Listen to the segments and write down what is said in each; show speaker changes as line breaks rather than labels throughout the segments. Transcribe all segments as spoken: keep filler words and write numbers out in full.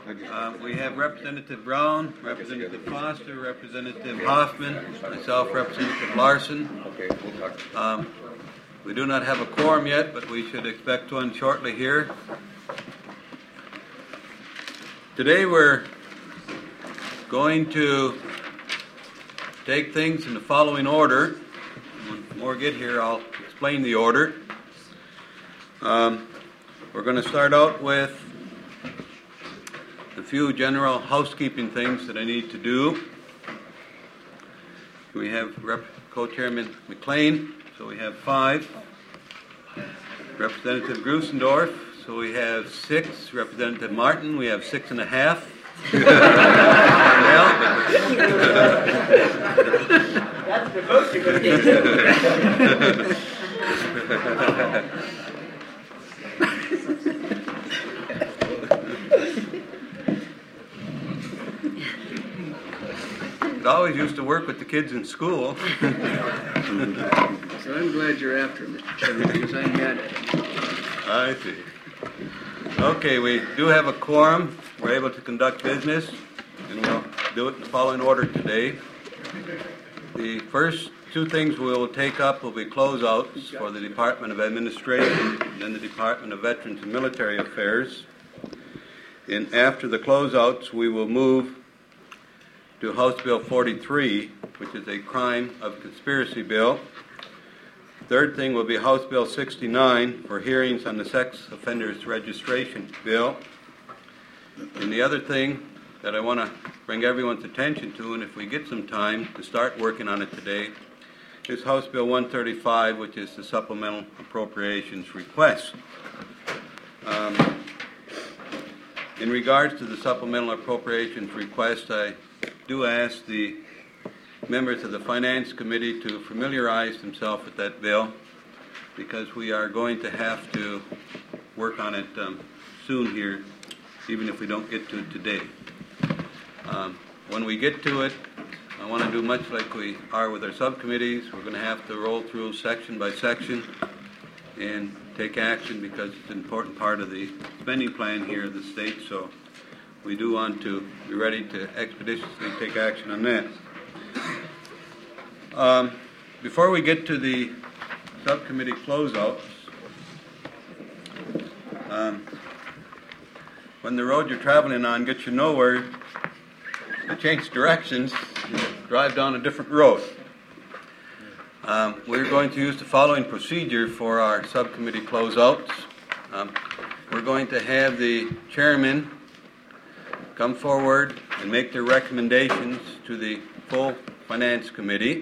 Uh, we have Representative Brown, Representative Foster, Representative Hoffman, myself, Representative Larson.
Okay, we'll talk.
Um, we do not have a quorum yet, but we should expect one shortly here. Today we're going to take things in the following order. When more get here, I'll explain the order. Um, we're going to start out with a few general housekeeping things that I need to do. We have Rep. Co-Chairman McLean, so we have five. Representative Grusendorf, so we have six. Representative Martin, we have six and a half.
That's the most you could get.
I always used to work with the kids in school.
So I'm glad you're after him, Mister Chairman, because I had it.
I see. Okay, we do have a quorum. We're able to conduct business, and we'll do it in the following order today. The first two things we will take up will be closeouts for the Department of Administration and then the Department of Veterans and Military Affairs. And after the closeouts, we will move to House Bill forty-three, which is a crime of conspiracy bill. Third thing will be House Bill sixty-nine for hearings on the sex offenders registration bill. And the other thing that I want to bring everyone's attention to, and if we get some time to start working on it today, is House Bill one thirty-five, which is the supplemental appropriations request. Um, in regards to the supplemental appropriations request, I do ask the members of the Finance Committee to familiarize themselves with that bill, because we are going to have to work on it um, soon here, even if we don't get to it today. Um, when we get to it, I want to do much like we are with our subcommittees. We're going to have to roll through section by section and take action, because it's an important part of the spending plan here of the state, so we do want to be ready to expeditiously take action on that. Um, before we get to the subcommittee closeouts, um, when the road you're traveling on gets you nowhere, you change directions, you drive down a different road. Um, we're going to use the following procedure for our subcommittee closeouts. Um, we're going to have the chairman come forward and make their recommendations to the full Finance Committee.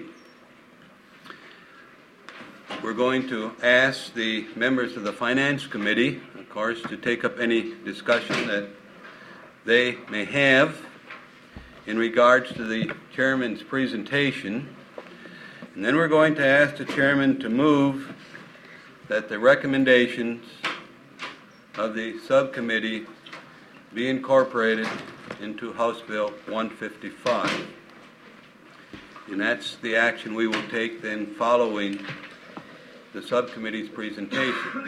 We're going to ask the members of the Finance Committee, of course, to take up any discussion that they may have in regards to the chairman's presentation. And then we're going to ask the chairman to move that the recommendations of the subcommittee be incorporated into House Bill one fifty-five. And that's the action we will take then following the subcommittee's presentation.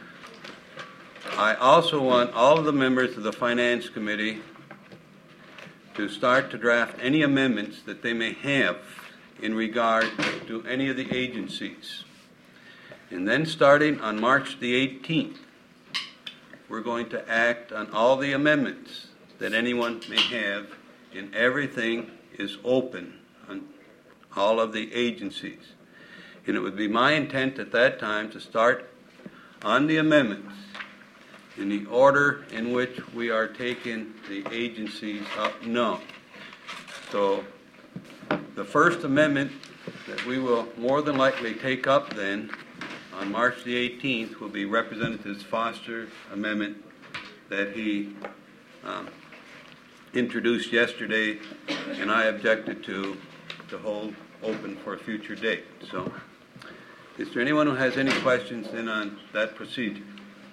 I also want all of the members of the Finance Committee to start to draft any amendments that they may have in regard to any of the agencies. And then starting on March the eighteenth, we're going to act on all the amendments that anyone may have, and everything is open on all of the agencies. And it would be my intent at that time to start on the amendments in the order in which we are taking the agencies up now. So the first amendment that we will more than likely take up then on March the eighteenth will be Representative Foster's amendment that he um, introduced yesterday, and I objected to to hold open for a future date. So, is there anyone who has any questions then on that procedure?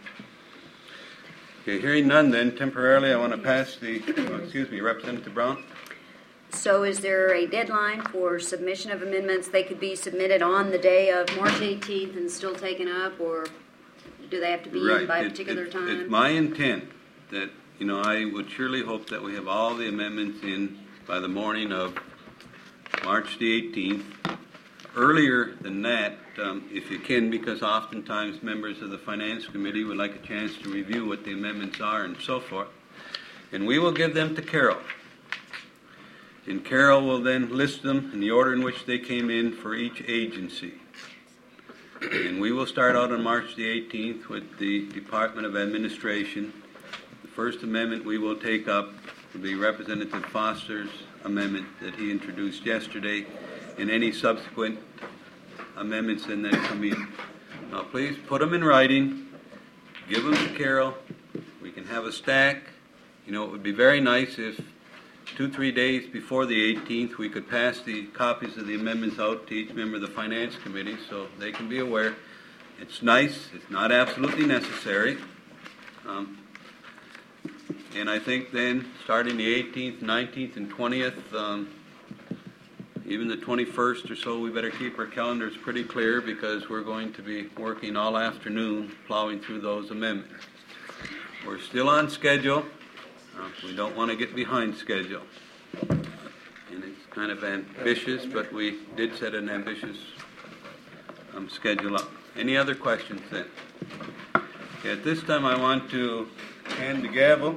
Okay, hearing none then, temporarily I want to pass the, oh, excuse me, Representative Brown.
So is there a deadline for submission of amendments? They could be submitted on the day of March eighteenth and still taken up, or do they have to be
right.
in by a
it,
particular
it,
time?
It's my intent that you know, I would surely hope that we have all the amendments in by the morning of March the eighteenth. Earlier than that, um, if you can, because oftentimes members of the Finance Committee would like a chance to review what the amendments are and so forth. And we will give them to Carol. And Carol will then list them in the order in which they came in for each agency. And we will start out on March the eighteenth with the Department of Administration. The first amendment we will take up will be Representative Foster's amendment that he introduced yesterday, and any subsequent amendments then that come in. Now please put them in writing, give them to Carol. We can have a stack. You know, it would be very nice if two, three days before the eighteenth we could pass the copies of the amendments out to each member of the Finance Committee so they can be aware. It's nice. It's not absolutely necessary. Um, and I think then, starting the eighteenth, nineteenth, and twentieth, um, even the twenty-first or so, we better keep our calendars pretty clear because we're going to be working all afternoon plowing through those amendments. We're still on schedule. Uh, we don't want to get behind schedule. And it's kind of ambitious, but we did set an ambitious um, schedule up. Any other questions then? Okay, at this time I want to hand the gavel.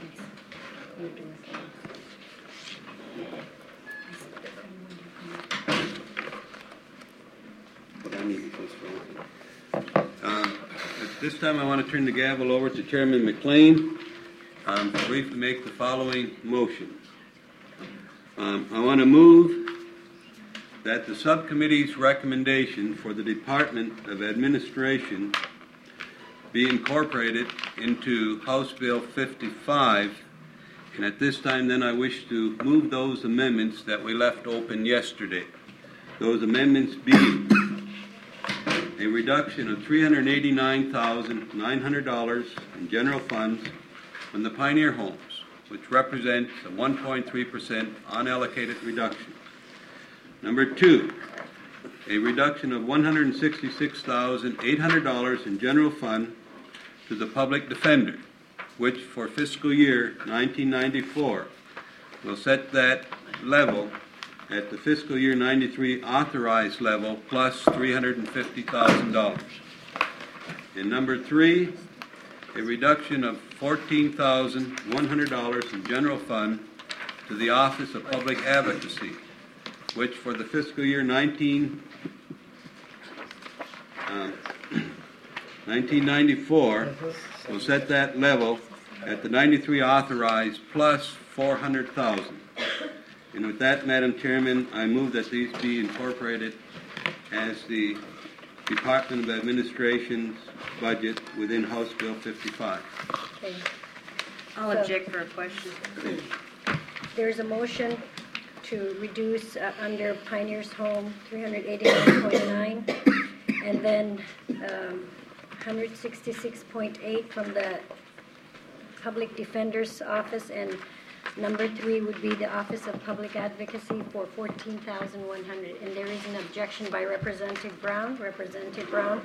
Um, at this time I want to turn the gavel over to Chairman McLean. Um, to briefly make the following motion. Um, I want to move that the subcommittee's recommendation for the Department of Administration be incorporated into House Bill fifty-five, and at this time then I wish to move those amendments that we left open yesterday. Those amendments being a reduction of three hundred eighty-nine thousand nine hundred dollars in general funds from the Pioneer Homes, which represents a one point three percent unallocated reduction. Number two, a reduction of one hundred sixty-six thousand eight hundred dollars in general fund to the Public Defender, which for fiscal year nineteen ninety-four will set that level at the fiscal year ninety-three authorized level plus three hundred fifty thousand dollars. And number three, a reduction of fourteen thousand one hundred dollars in general fund to the Office of Public Advocacy, which for the fiscal year nineteen, uh, nineteen ninety-four will set that level at the ninety-three authorized plus four hundred thousand dollars. And with that, Madam Chairman, I move that these be incorporated as the Department of Administration's budget within House Bill fifty-five.
Okay. I'll
So-
object for a question.
There's a motion to reduce uh, under Pioneer's Home three hundred eighty-nine point nine, and then um, one hundred sixty-six point eight from the Public Defender's Office, and number three would be the Office of Public Advocacy for fourteen thousand one hundred dollars. And there is an objection by Representative Brown. Representative Brown.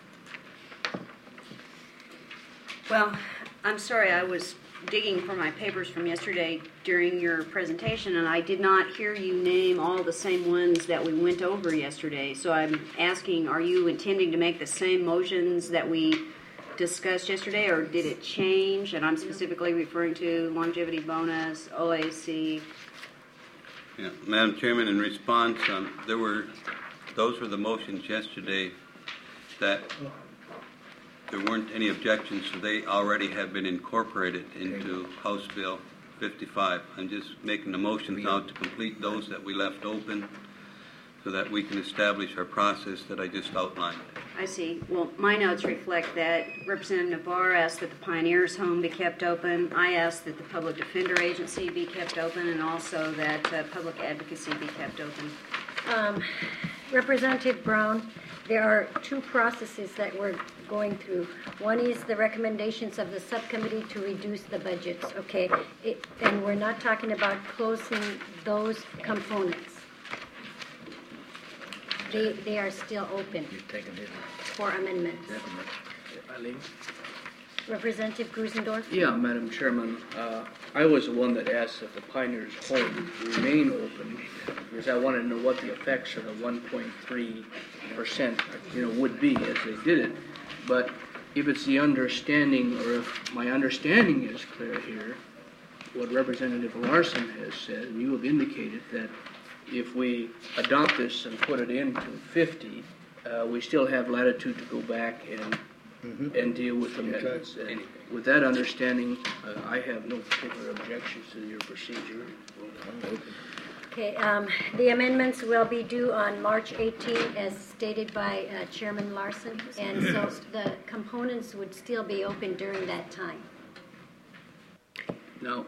Well, I'm sorry, I was digging for my papers from yesterday during your presentation, and I did not hear you name all the same ones that we went over yesterday. So I'm asking, are you intending to make the same motions that we discussed yesterday, or did it change? And I'm specifically referring to longevity bonus, O A C.
Yeah, Madam Chairman, in response, um, there were those were the motions yesterday that there weren't any objections, so they already have been incorporated into House Bill fifty-five. I'm just making the motions now to complete those that we left open so that we can establish our process that I just outlined.
I see. Well, my notes reflect that Representative Barr asked that the Pioneers Home be kept open. I asked that the Public Defender Agency be kept open, and also that uh, Public Advocacy be kept open.
Um, Representative Brown, there are two processes that we're going through. One is the recommendations of the subcommittee to reduce the budgets, okay? It, and we're not talking about closing those components. They, they are still open
You've taken it.
for amendments.
Eileen?
Representative Grusendorf?
Yeah, Madam Chairman, uh, I was the one that asked that the Pioneers Home remain open, because I wanted to know what the effects of the one point three percent, you know, would be as they did it. But if it's the understanding, or if my understanding is clear here, what Representative Larson has said, and you have indicated that if we adopt this and put it into fifty, uh, we still have latitude to go back and Mm-hmm. and deal with amendments. And with that understanding, uh, I have no particular objections to your procedure.
Okay, um, the amendments will be due on March eighteenth as stated by uh, Chairman Larson, and so the components would still be open during that time.
Now,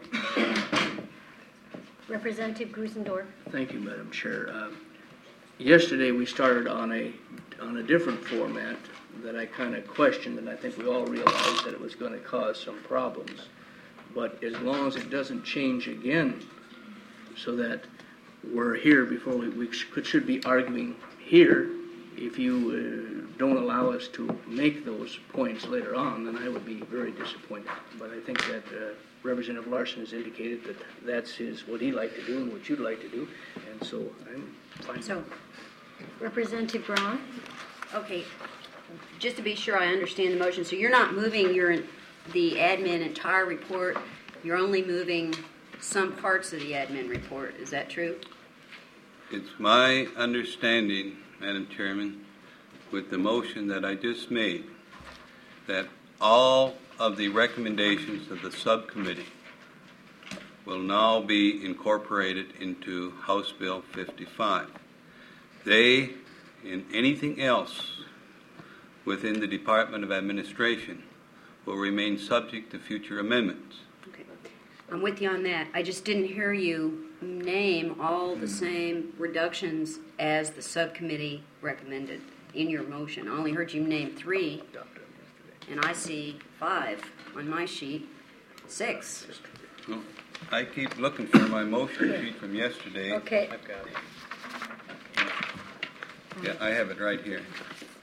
Representative Grusendorf?
thank you, Madam Chair. Uh, yesterday we started on a on a different format that I kind of questioned, and I think we all realized that it was going to cause some problems. But as long as it doesn't change again, so that we're here before we, we could, should be arguing here, if you uh, don't allow us to make those points later on, then I would be very disappointed. But I think that uh, Representative Larson has indicated that that's his what he'd like to do and what you'd like to do, and so I'm fine.
So,
Representative Braun?
okay, just to be sure I understand the motion, so you're not moving your the admin entire report, you're only moving some parts of the admin report, is that true?
It's my understanding, Madam Chairman, with the motion that I just made, that all of the recommendations of the subcommittee will now be incorporated into House Bill fifty-five. They, and anything else within the Department of Administration, will remain subject to future amendments.
Okay, I'm with you on that. I just didn't hear you name all the same reductions as the subcommittee recommended in your motion. I only heard you name three, and I see five on my sheet, six.
Well, I keep looking for my motion sheet from yesterday.
Okay.
I've got it. Yeah, I have it right here.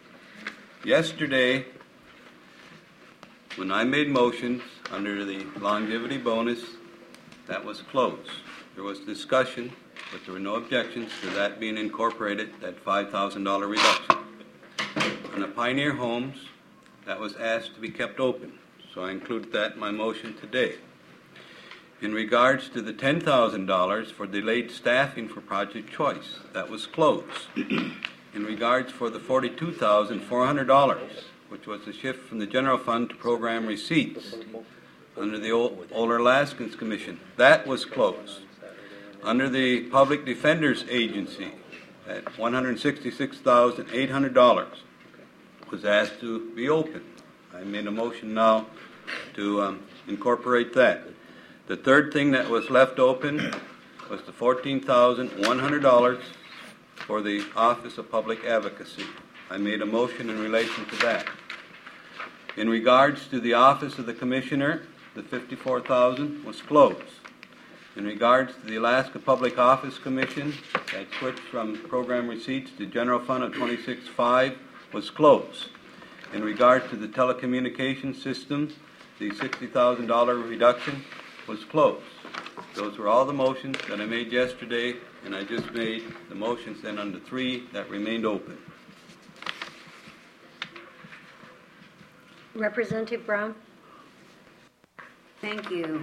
Yesterday, when I made motions under the longevity bonus, that was closed. There was discussion, but there were no objections to that being incorporated, that five thousand dollars reduction. On the Pioneer Homes, that was asked to be kept open, so I included that in my motion today. In regards to the ten thousand dollars for delayed staffing for Project Choice, that was closed. In regards for the forty-two thousand four hundred dollars, which was a shift from the general fund to program receipts under the Older Alaskans Commission, that was closed. Under the Public Defender's Agency, at one hundred sixty-six thousand eight hundred dollars, was asked to be open. I made a motion now to um, incorporate that. The third thing that was left open was the fourteen thousand one hundred dollars for the Office of Public Advocacy. I made a motion in relation to that. In regards to the Office of the Commissioner, the fifty-four thousand dollars was closed. In regards to the Alaska Public Office Commission, that switched from program receipts to general fund of twenty-six point five was closed. In regard to the telecommunications system, the sixty thousand dollars reduction was closed. Those were all the motions that I made yesterday, and I just made the motions then under three that remained open.
Representative Brown?
Thank you.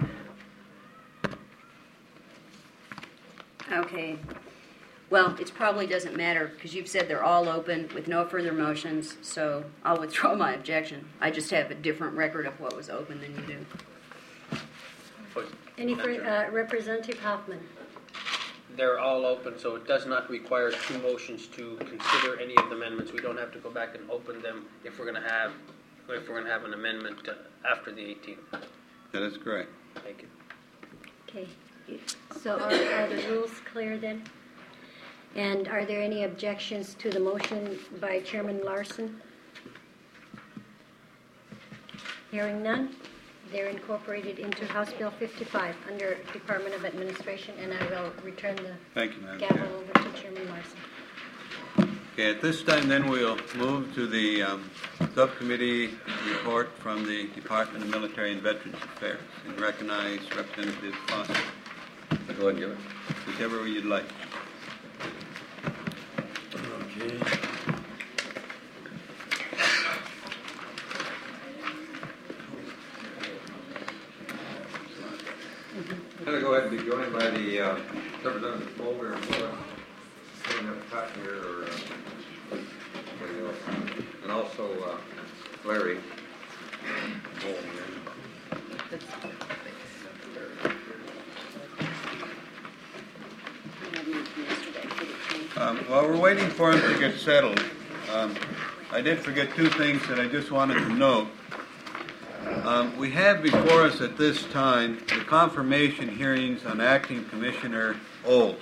Okay. Well, it probably doesn't matter because you've said they're all open with no further motions, so I'll withdraw my objection. I just have a different record of what was open than you do.
Any for, uh, Representative Hoffman?
They're all open, so it does not require two motions to consider any of the amendments. We don't have to go back and open them if we're going to have if we're going to have an amendment uh, after the eighteenth.
That is correct.
Thank you.
Okay. So are, are the rules clear then? And are there any objections to the motion by Chairman Larson? Hearing none, they're incorporated into House Bill fifty-five under Department of Administration, and I will return the
Thank you, Madam
gavel
Chair.
over to Chairman Larson.
Okay, at this time, then, we'll move to the um, subcommittee report from the Department of Military and Veterans Affairs, and recognize Representative Foster. Go ahead and give it, whichever way you'd like.
Okay.
I'm going to go ahead and be joined by the uh, Representative Mulder and Willis, sitting up top here, or uh, anybody else. And also uh, Larry.
Um, while we're waiting for him to get settled, um, I did forget two things that I just wanted to note. Um, we have before us at this time the confirmation hearings on Acting Commissioner Olds.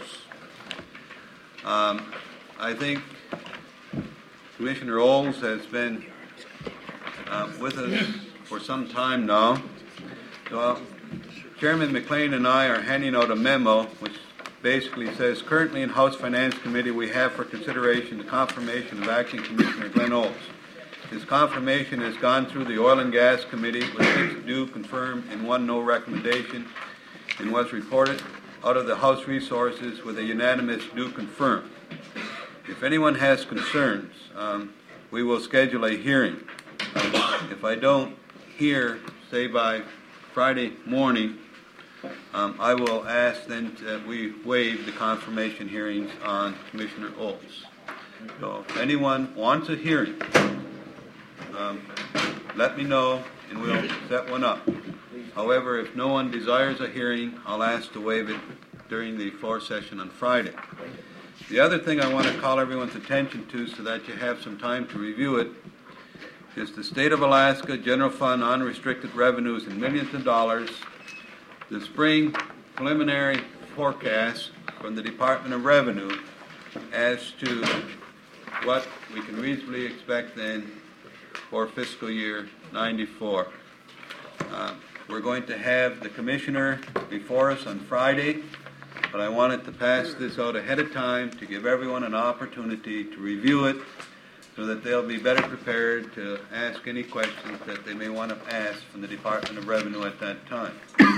Um, I think Commissioner Olds has been uh, with us for some time now. So, uh, Chairman McLean and I are handing out a memo which basically says, currently in House Finance Committee we have for consideration the confirmation of Acting Commissioner Glenn Olds. His confirmation has gone through the Oil and Gas Committee with six do confirm and one no recommendation, and was reported out of the House Resources with a unanimous do confirm. If anyone has concerns, um, we will schedule a hearing. Um, if I don't hear, say by Friday morning, um, I will ask then that we waive the confirmation hearings on Commissioner Olds. So if anyone wants a hearing, um, let me know and we'll set one up. However, if no one desires a hearing, I'll ask to waive it during the floor session on Friday. The other thing I want to call everyone's attention to so that you have some time to review it is the State of Alaska General Fund unrestricted revenues in millions of dollars, the spring preliminary forecast from the Department of Revenue as to what we can reasonably expect then for fiscal year ninety-four. Uh, we're going to have the Commissioner before us on Friday, but I wanted to pass this out ahead of time to give everyone an opportunity to review it so that they'll be better prepared to ask any questions that they may want to ask from the Department of Revenue at that time.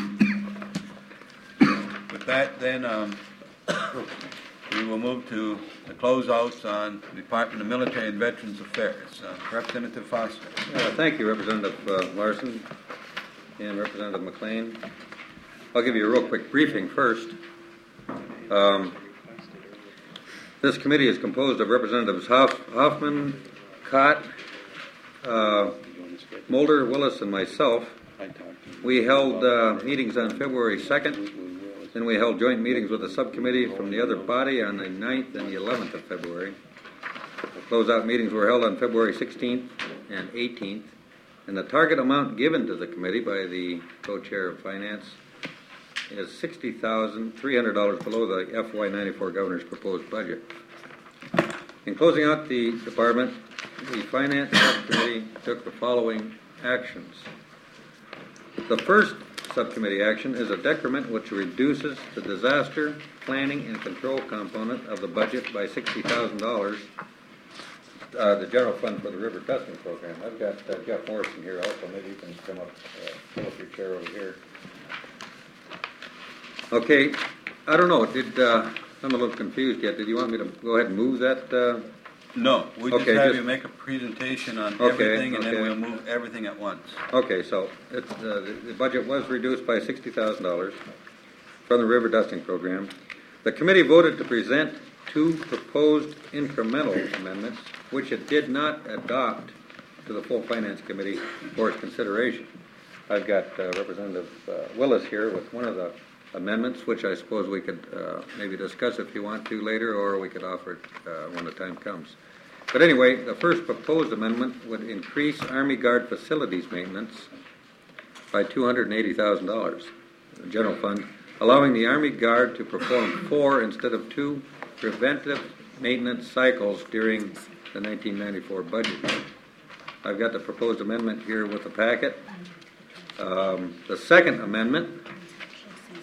With that, then, um, we will move to the closeouts on the Department of Military and Veterans Affairs. Uh, Representative Foster.
Uh, thank you, Representative uh, Larson and Representative McLean. I'll give you a real quick briefing first. Um, this committee is composed of Representatives Hoff, Hoffman, Cott, uh, Mulder, Willis, and myself. We held uh, meetings on February second. Then we held joint meetings with the subcommittee from the other body on the ninth and the eleventh of February. The closeout meetings were held on February sixteenth and eighteenth. And the target amount given to the committee by the co-chair of finance is sixty thousand three hundred dollars below the F Y ninety-four governor's proposed budget. In closing out the department, the finance subcommittee took the following actions. The first subcommittee action is a decrement which reduces the disaster planning and control component of the budget by sixty thousand dollars, uh, the general fund for the river testing program. I've got uh, Jeff Morrison here also. Maybe you can come up, uh, pull up your chair over here. Okay, I don't know. Did uh, I'm a little confused yet. Did you want me to go ahead and move that? Uh,
No, we just
Okay,
have
just-
you make a presentation on
Okay,
everything, and then
okay.
we'll move everything at once.
Okay, so it's, uh, the, the budget was reduced by sixty thousand dollars from the river dusting program. The committee voted to present two proposed incremental amendments, which it did not adopt to the full finance committee for its consideration. I've got uh, Representative uh, Willis here with one of the amendments, which I suppose we could uh, maybe discuss if you want to later, or we could offer it uh, when the time comes. But anyway, the first proposed amendment would increase Army Guard facilities maintenance by two hundred eighty thousand dollars, the general fund, allowing the Army Guard to perform four instead of two preventive maintenance cycles during the nineteen ninety-four budget year. I've got the proposed amendment here with the packet. Um, the second amendment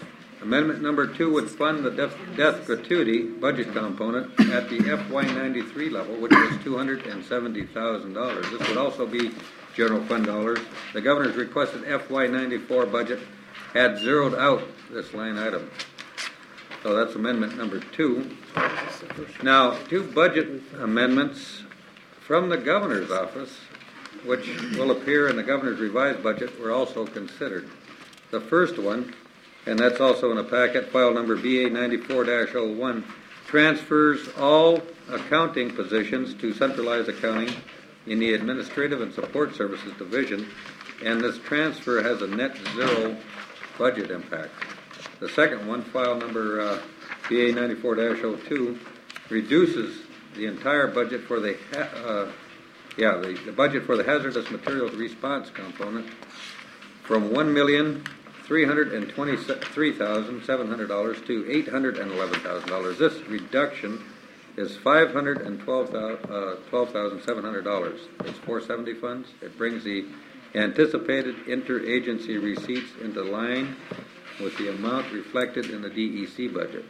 Amendment number two would fund the death, death gratuity budget component at the F Y ninety-three level, which was two hundred seventy thousand dollars. This would also be general fund dollars. The governor's requested F Y ninety-four budget had zeroed out this line item. So that's amendment number two. Now, two budget amendments from the governor's office, which will appear in the governor's revised budget, were also considered. The first one, and that's also in a packet, file number B A ninety-four dash oh one, transfers all accounting positions to centralized accounting in the Administrative and Support Services Division, and this transfer has a net zero budget impact. The second one, file number uh, B A ninety-four dash oh two, reduces the entire budget for the ha- uh, yeah the, the budget for the hazardous materials response component from one million three hundred and twenty-three thousand seven hundred dollars to eight hundred and eleven thousand dollars. This reduction is five hundred and twelve thousand seven hundred dollars. It's four seventy funds. It brings the anticipated interagency receipts into line with the amount reflected in the D E C budget.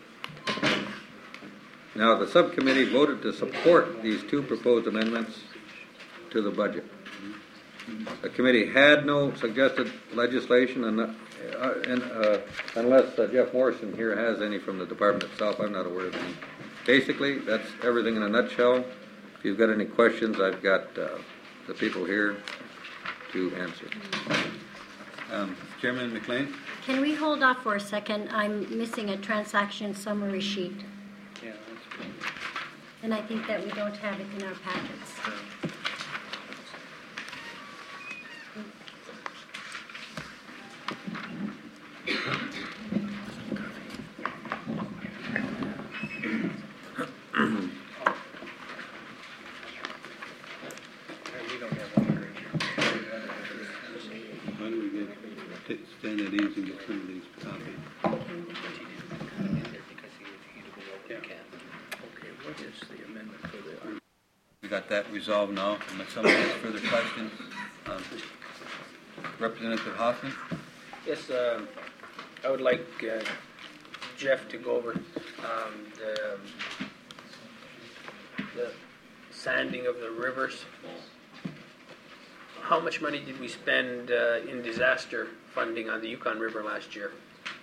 Now, the subcommittee voted to support these two proposed amendments to the budget. The committee had no suggested legislation, and, uh, and uh, unless uh, Jeff Morrison here has any from the department itself, I'm not aware of any. Basically, that's everything in a nutshell. If you've got any questions, I've got uh, the people here to answer.
Um, Chairman McLean?
Can we hold off for a second? I'm missing a transaction summary sheet,
Yeah, that's good.
and I think that we don't have it in our packets.
Why don't we get, t- stand at ease and get some of these copies?
Okay, what is the amendment for the...
We got that resolved now. Unless somebody has further questions. Um, Representative Hoffman?
Yes, um, I would like uh, Jeff to go over um, the, um, the sanding of the rivers. How much money did we spend uh, in disaster funding on the Yukon River last year?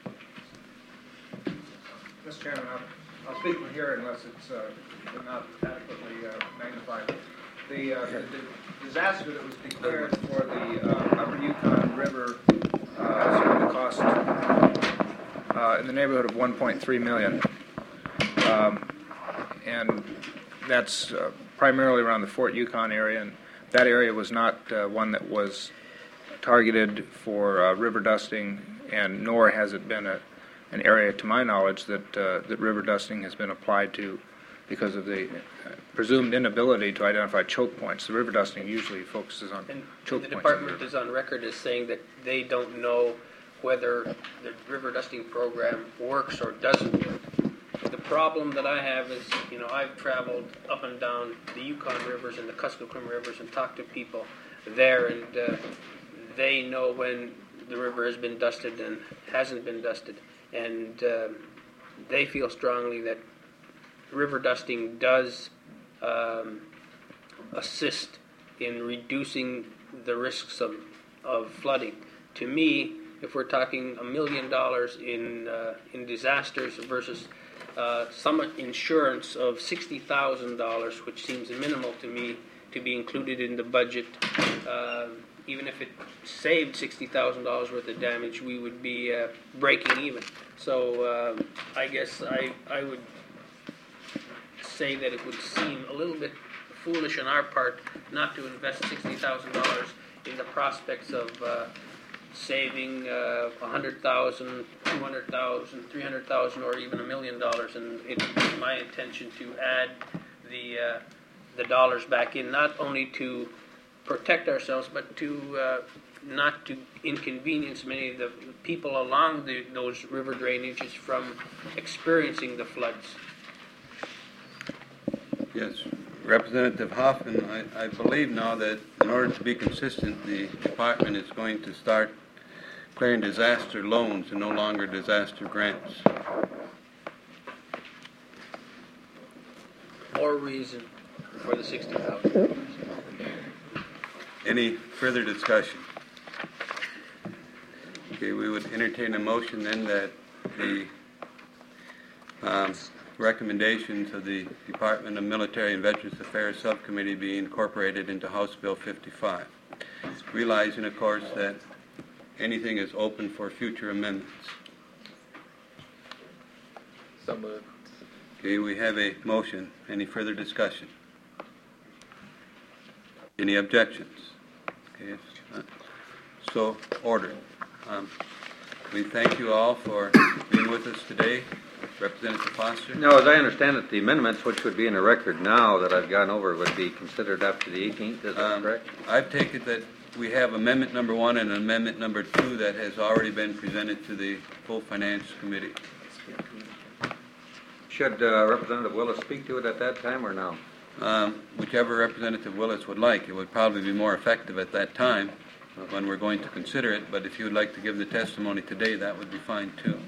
Mister Chairman, I'll, I'll speak from here unless it's uh, not adequately uh, magnified. The, uh, the, the disaster that was declared for the uh, Upper Yukon River uh, is going to cost uh, in the neighborhood of one point three million dollars. Um, and that's uh, primarily around the Fort Yukon area, and that area was not uh, one that was targeted for uh, river dusting, and nor has it been a, an area, to my knowledge, that uh, that river dusting has been applied to because of the uh, presumed inability to identify choke points. The river dusting usually focuses on
And
choke
the
points.
department is on record as saying that they don't know whether the river dusting program works or doesn't work. The problem that I have is, you know, I've traveled up and down the Yukon rivers and the Kuskokwim rivers and talked to people there, and uh, they know when the river has been dusted and hasn't been dusted, and uh, they feel strongly that river dusting does um, assist in reducing the risks of, of flooding. To me, if we're talking a million dollars in uh, in disasters versus uh, some insurance of sixty thousand dollars, which seems minimal to me to be included in the budget, uh, even if it saved sixty thousand dollars worth of damage, we would be uh, breaking even. So uh, I guess I, I would say that it would seem a little bit foolish on our part not to invest sixty thousand dollars in the prospects of uh, saving uh, one hundred thousand dollars, two hundred thousand dollars, three hundred thousand dollars, or even a million dollars. And it's my intention to add the uh, the dollars back in, not only to protect ourselves, but to uh, not to inconvenience many of the people along the, those river drainages from experiencing the floods.
Yes. Representative Hoffman, I, I believe now that in order to be consistent, the department is going to start declaring disaster loans and no longer disaster grants.
More reason for the sixty thousand dollars.
Any further discussion? Okay, we would entertain a motion then that the um, recommendations of the Department of Military and Veterans Affairs Subcommittee be incorporated into House Bill fifty-five, realizing, of course, that anything is open for future amendments.
So moved.
Okay, we have a motion. Any further discussion? Any objections? Okay, if not, so ordered. Um, we thank you all for being with us today. Representative Foster?
Now, as I understand it, the amendments, which would be in the record now that I've gone over, would be considered after the eighteenth, is that
Um,
correct?
I've taken that we have amendment number one and amendment number two that has already been presented to the full Finance Committee.
Should uh, Representative Willis speak to it at that time or now?
Um, whichever Representative Willis would like. It would probably be more effective at that time when we're going to consider it, but if you would like to give the testimony today, that would be fine too.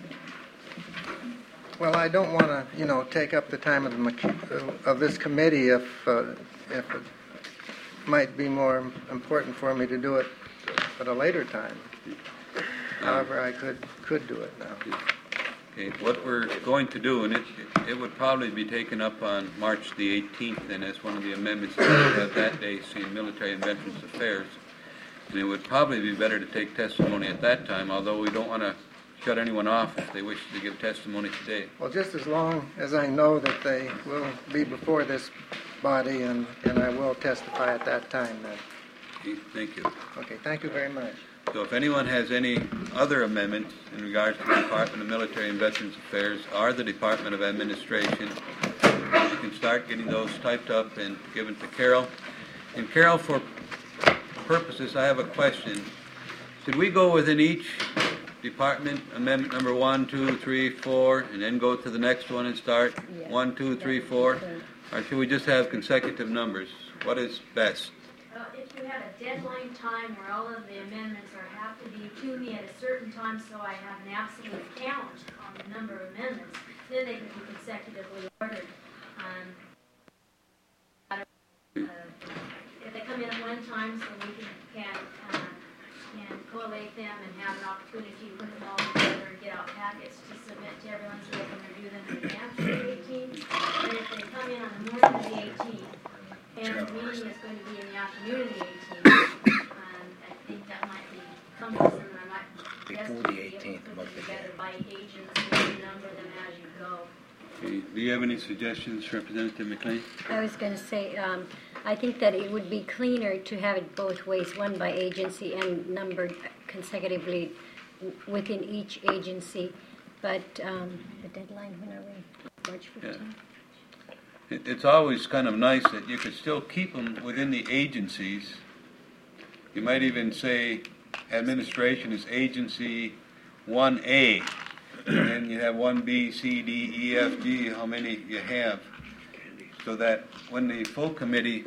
Well, I don't want to, you know, take up the time of, the, mc- of this committee if, uh, if it might be more important for me to do it at a later time. However, I could could do it now.
Okay, what we're going to do, and it, it would probably be taken up on March the eighteenth, and as one of the amendments that we have that day, seeing Military and Veterans Affairs, and it would probably be better to take testimony at that time, although we don't want to shut anyone off if they wish to give testimony today.
Well, just as long as I know that they will be before this body, and, and I will testify at that time then.
Okay, thank you.
Okay, thank you very much.
So if anyone has any other amendments in regards to the Department of Military and Veterans Affairs or the Department of Administration, you can start getting those typed up and given to Carol. And Carol, for purposes, I have a question. Should we go within each department, amendment number one, two, three, four, and then go to the next one and start
Yes.
one, two, three, four? Or should we just have consecutive numbers? What is best?
Well, if you have a deadline time where all of the amendments are have to be to me at a certain time, so I have an absolute count on the number of amendments, then they can be consecutively ordered. Um, uh, if they come in at one time, so we can can, uh, can collate them and have an opportunity to put them all together and get out packets to submit to everyone so they can review them in advance of the eighteenth. And if they come in on the morning of the eighteenth, and the meeting is going to be in the afternoon of the eighteenth. Um, I think that might be cumbersome, and I might best
Before
to
the
be able to
eighteenth,
put
must
them
be
together by agents and number them as you go.
Okay, do you have any suggestions, Representative McLean?
I was going to say, um, I think that it would be cleaner to have it both ways, one by agency and numbered consecutively w- within each agency. But um, the deadline, when are we? March fifteenth?
It, it's always kind of nice that you could still keep them within the agencies. You might even say administration is agency one A, and then you have one B, C, D, E, F, G, how many you have, so that when the full committee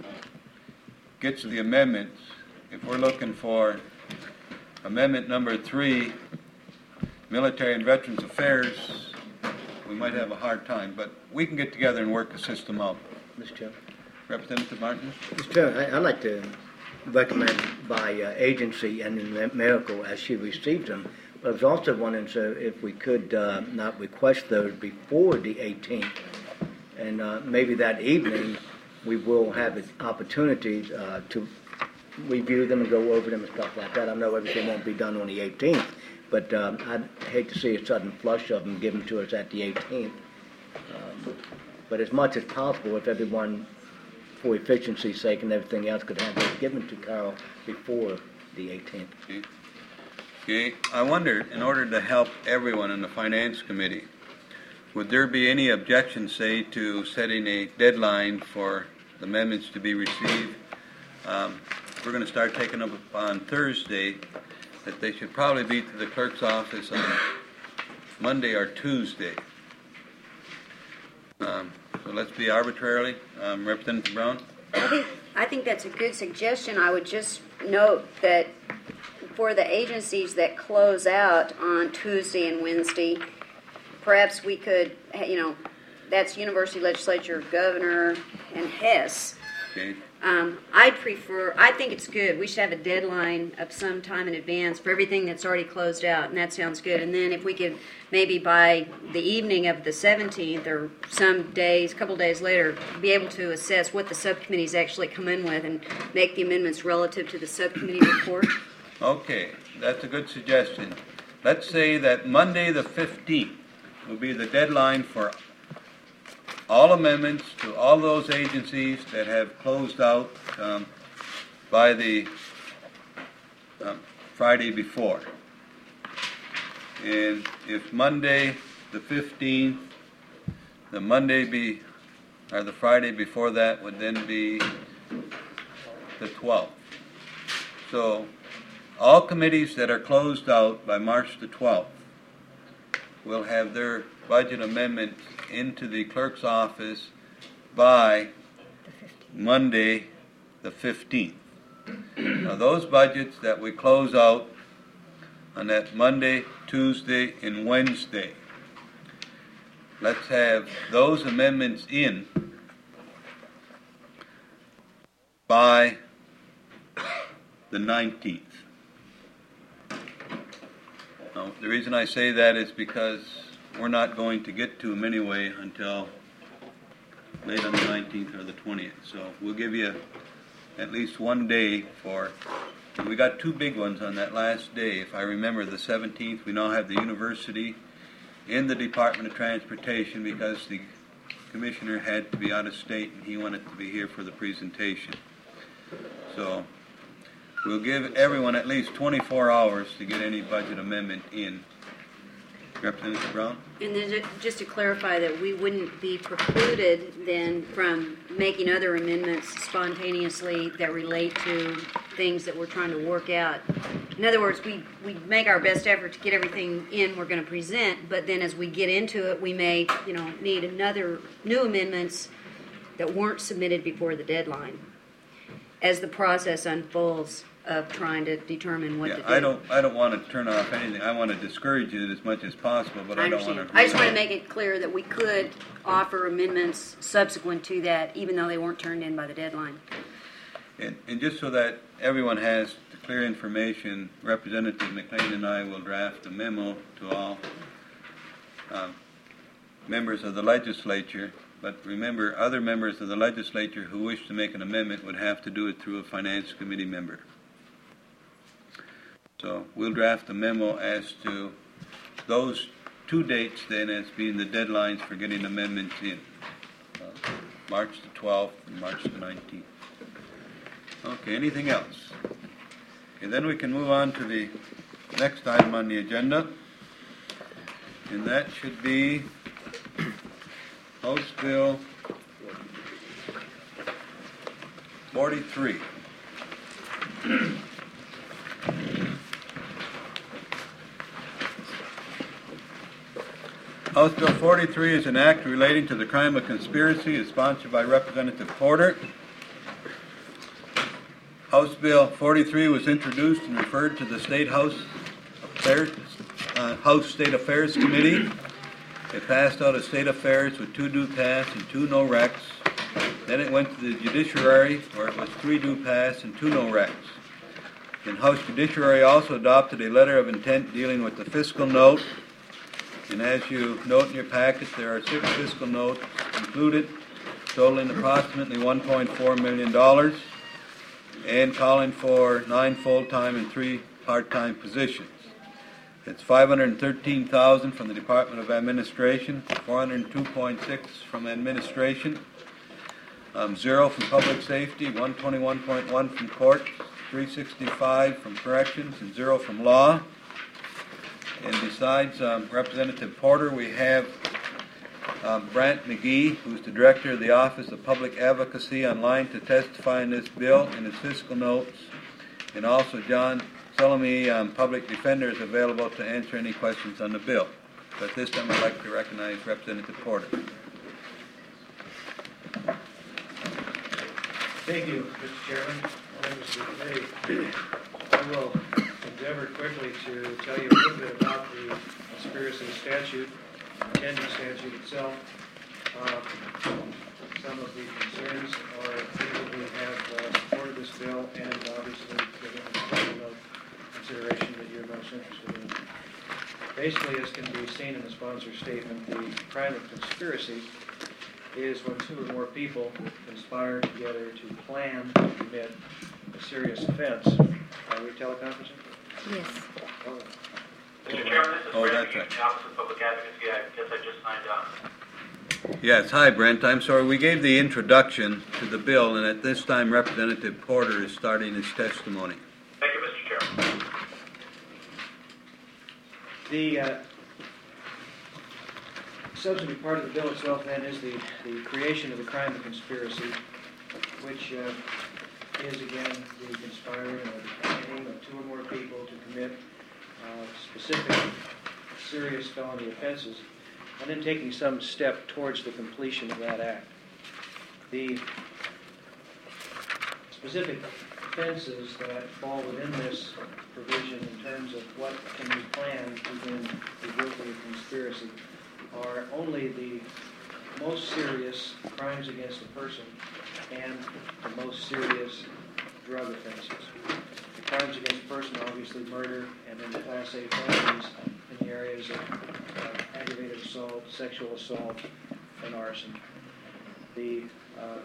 gets to the amendments, if we're looking for amendment number three, Military and Veterans Affairs, we might have a hard time, but we can get together and work the system out.
Mister Chairman.
Representative Martin?
Mister Chairman, I- I'd like to recommend by uh, agency and numerical as she received them. But I was also wondering so if we could uh, not request those before the eighteenth. And uh, maybe that evening we will have an opportunity uh, to review them and go over them and stuff like that. I know everything won't be done on the eighteenth, but um, I'd hate to see a sudden flush of them given to us at the eighteenth. Um, but as much as possible, if everyone, for efficiency's sake and everything else, could have it given to Carol before the eighteenth.
Okay. Okay. I wonder, in order to help everyone in the Finance Committee, would there be any objection, say, to setting a deadline for the amendments to be received? Um, we're going to start taking them up on Thursday, that they should probably be to the clerk's office on Monday or Tuesday. Um, so let's be arbitrarily. Um, Representative Brown?
I think, I think that's a good suggestion. I would just note that for the agencies that close out on Tuesday and Wednesday, perhaps we could, you know, that's University Legislature, Governor, and Hess.
Okay.
Um, I'd prefer, I think it's good. We should have a deadline of some time in advance for everything that's already closed out, and that sounds good. And then if we could maybe by the evening of the seventeenth or some days, a couple days later, be able to assess what the subcommittees actually come in with and make the amendments relative to the subcommittee report.
Okay, that's a good suggestion. Let's say that Monday the fifteenth will be the deadline for all amendments to all those agencies that have closed out um, by the um, Friday before. And if Monday the fifteenth, the Monday be, or the Friday before that would then be the twelfth. So all committees that are closed out by March the twelfth will have their budget amendments into the clerk's office by Monday the fifteenth. Now those budgets that we close out on that Monday, Tuesday, and Wednesday, let's have those amendments in by the nineteenth. Now, the reason I say that is because we're not going to get to them anyway until late on the nineteenth or the twentieth. So we'll give you at least one day for, and we got two big ones on that last day. If I remember, the seventeenth, we now have the university in the Department of Transportation because the commissioner had to be out of state and he wanted to be here for the presentation. So we'll give everyone at least twenty-four hours to get any budget amendment in. Representative Brown?
And then ju- just to clarify that we wouldn't be precluded then from making other amendments spontaneously that relate to things that we're trying to work out. In other words, we, we make our best effort to get everything in we're going to present, but then as we get into it, we may, you know, need another new amendments that weren't submitted before the deadline as the process unfolds of trying to determine what
Yeah,
to do.
I don't, I don't want to turn off anything. I want to discourage it as much as possible, but I,
I
don't want
understand.
to.
I just want to make it clear that we could offer amendments subsequent to that, even though they weren't turned in by the deadline.
And, and just so that everyone has the clear information, Representative McLean and I will draft a memo to all um, members of the legislature. But remember, other members of the legislature who wish to make an amendment would have to do it through a finance committee member. So we'll draft a memo as to those two dates then as being the deadlines for getting amendments in. Uh, March the twelfth and March the nineteenth. Okay, anything else? Okay, then we can move on to the next item on the agenda. And that should be House Bill forty-three. House Bill forty-three is an act relating to the crime of conspiracy. It's sponsored by Representative Porter. House Bill forty-three was introduced and referred to the State House Affairs, uh, House State Affairs Committee. It passed out of State Affairs with two do pass and two no recs. Then it went to the Judiciary, where it was three do pass and two no recs. The House Judiciary also adopted a letter of intent dealing with the fiscal note. And as you note in your packet, there are six fiscal notes included, totaling approximately one point four million dollars, and calling for nine full-time and three part-time positions. It's five hundred thirteen thousand dollars from the Department of Administration, four hundred two point six from Administration, um, zero from Public Safety, one hundred twenty-one point one from Courts, three hundred sixty-five from Corrections, and zero from Law. And besides um, Representative Porter, we have um, Brant McGee, who's the Director of the Office of Public Advocacy, online to testify in this bill and his fiscal notes. And also John Solomon, um, Public Defender, is available to answer any questions on the bill. But this time I'd like to recognize Representative Porter.
Thank you, Mister Chairman. Members of the committee. I will
endeavor quickly to tell you a little bit about the conspiracy statute, the attendance statute itself, uh, some of the concerns or people who have uh, supported this bill, and obviously given the question of consideration that you're most interested in. Basically, as can be seen in the sponsor's statement, the crime of conspiracy is when two or more people conspire together to plan to commit a serious offense. Are we teleconferencing?
Yes.
Oh.
Mister Chairman, this is
Oh,
Brent
that's
Hughes,
right.
the Office of Public Advocacy. I guess I just signed on.
Yes, hi Brent. I'm sorry, we gave the introduction to the bill, and at this time Representative Porter is starting his testimony.
Thank you, Mister Chairman.
The uh, substantive part of the bill itself, then, is the, the creation of the crime of conspiracy, which uh, is, again, the conspiring or the planning of two or more people to commit uh, specific serious felony offenses, and then taking some step towards the completion of that act. The specific offenses that fall within this provision in terms of what can be planned within the guilty of conspiracy are only the most serious crimes against a person and the most serious drug offenses. The crimes against a person are obviously murder, and then the Class A felonies in the areas of uh, aggravated assault, sexual assault, and arson. The uh,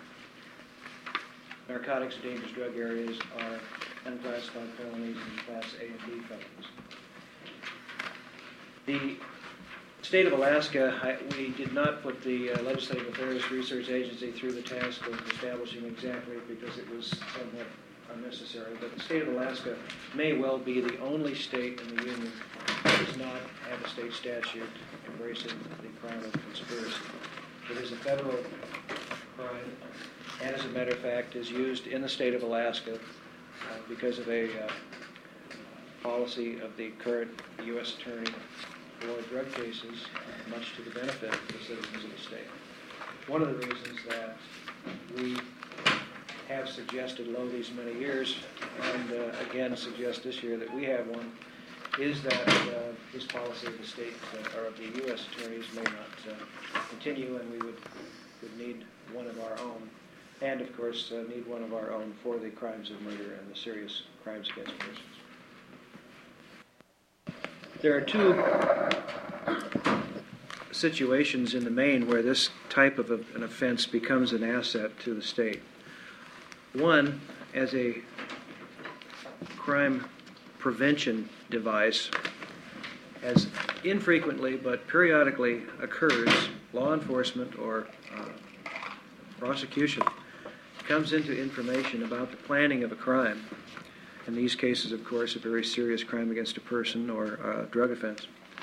narcotics and dangerous drug areas are unclassified felonies and Class A and B felonies. The state of Alaska, I, we did not put the uh, Legislative Affairs Research Agency through the task of establishing exactly because it was somewhat unnecessary, but the state of Alaska may well be the only state in the Union that does not have a state statute embracing the crime of conspiracy. It is a federal crime, and as a matter of fact is used in the state of Alaska uh, because of a uh, policy of the current U S Attorney for drug cases, much to the benefit of the citizens of the state. One of the reasons that we have suggested low these many years, and uh, again suggest this year that we have one, is that uh, this policy of the state uh, or of the U S attorneys may not uh, continue, and we would, would need one of our own, and of course uh, need one of our own for the crimes of murder and the serious crimes against persons. There are two situations in the main where this type of a, an offense becomes an asset to the state. One, as a crime prevention device, as infrequently but periodically occurs, law enforcement or uh, prosecution comes into information about the planning of a crime. In these cases, of course, a very serious crime against a person or a drug offense.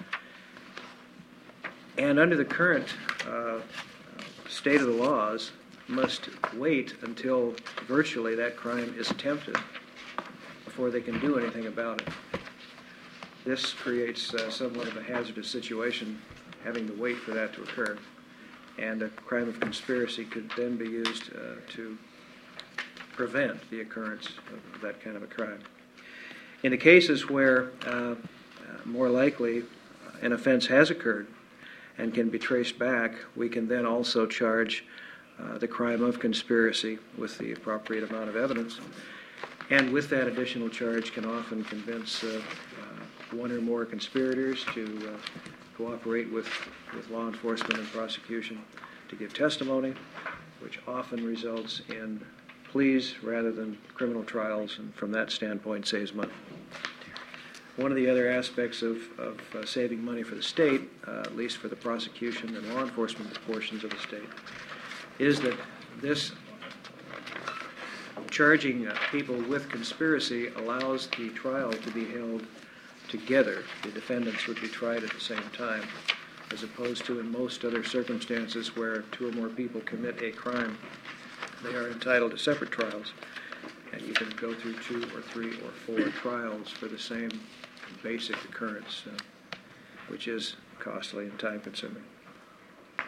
And under the current uh, state of the laws, must wait until virtually that crime is attempted before they can do anything about it. This creates uh, somewhat of a hazardous situation, having to wait for that to occur. And a crime of conspiracy could then be used uh, to prevent the occurrence of that kind of a crime. In the cases where uh, uh, more likely an offense has occurred and can be traced back, we can then also charge uh, the crime of conspiracy with the appropriate amount of evidence, and with that additional charge can often convince uh, uh, one or more conspirators to uh, cooperate with, with law enforcement and prosecution to give testimony, which often results in pleas rather than criminal trials, and from that standpoint saves money. One of the other aspects of, of uh, saving money for the state, uh, at least for the prosecution and law enforcement portions of the state, is that this charging uh, people with conspiracy allows the trial to be held together. The defendants would be tried at the same time, as opposed to in most other circumstances where two or more people commit a crime. They are entitled to separate trials, and you can go through two or three or four trials for the same basic occurrence, uh, which is costly and time-consuming.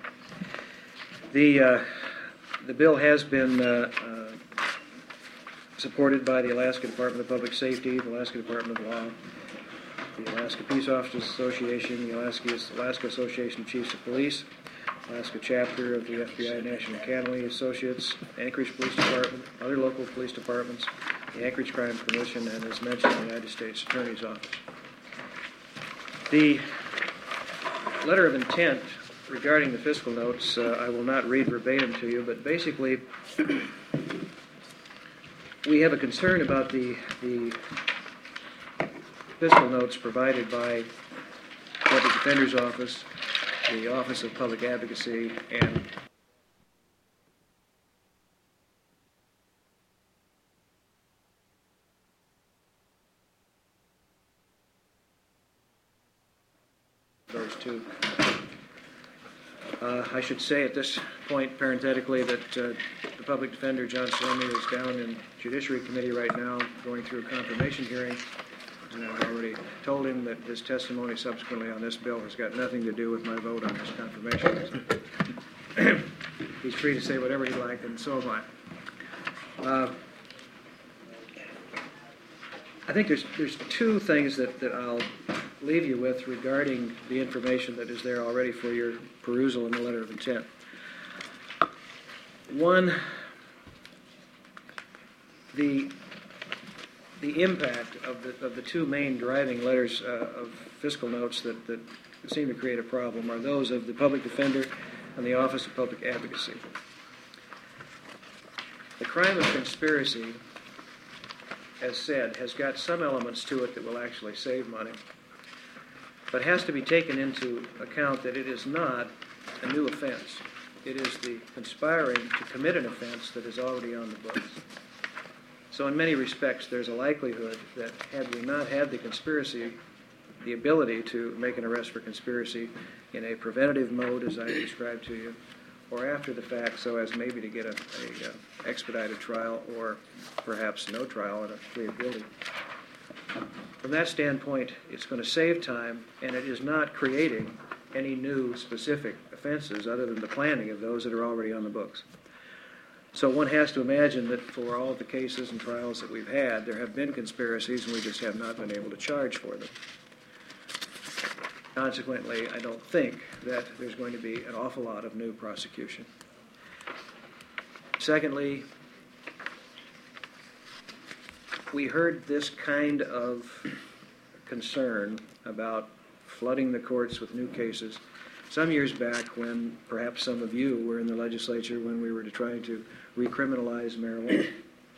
The uh, the bill has been uh, uh,
supported by the Alaska Department of Public Safety, the Alaska Department of Law, the Alaska Peace Officers Association, the Alaska, Alaska Association of Chiefs of Police, Alaska chapter of the F B I National Academy Associates, Anchorage Police Department, other local police departments, the Anchorage Crime Commission, and as mentioned, the United States Attorney's Office. The letter of intent regarding the fiscal notes, uh, I will not read verbatim to you, but basically we have a concern about the, the fiscal notes provided by Public Defender's Office, the Office of Public Advocacy, and those two. Uh, I should say at this point, parenthetically, that uh, the Public Defender, John Salemi, is down in Judiciary Committee right now going through a confirmation hearing. And I've already told him that his testimony subsequently on this bill has got nothing to do with my vote on this confirmation. So he's free to say whatever he likes, and so am I. Uh, I think there's there's two things that, that I'll leave you with regarding the information that is there already for your perusal in the letter of intent. One, the the impact of the of the two main driving letters uh, of fiscal notes that, that seem to create a problem are those of the Public Defender and the Office of Public Advocacy. The crime of conspiracy, as said, has got some elements to it that will actually save money, but has to be taken into account that it is not a new offense. It is the conspiring to commit an offense that is already on the books. So in many respects, there's a likelihood that had we not had the conspiracy, the ability to make an arrest for conspiracy in a preventative mode, as I described to you, or after the fact, so as maybe to get a, a, a expedited trial or perhaps no trial and a plea of guilty. From that standpoint, it's going to save time, and it is not creating any new specific offenses other than the planning of those that are already on the books. So one has to imagine that for all of the cases and trials that we've had, there have been conspiracies, and we just have not been able to charge for them. Consequently, I don't think that there's going to be an awful lot of new prosecution. Secondly, we heard this kind of concern about flooding the courts with new cases some years back when perhaps some of you were in the legislature when we were trying to recriminalize marijuana.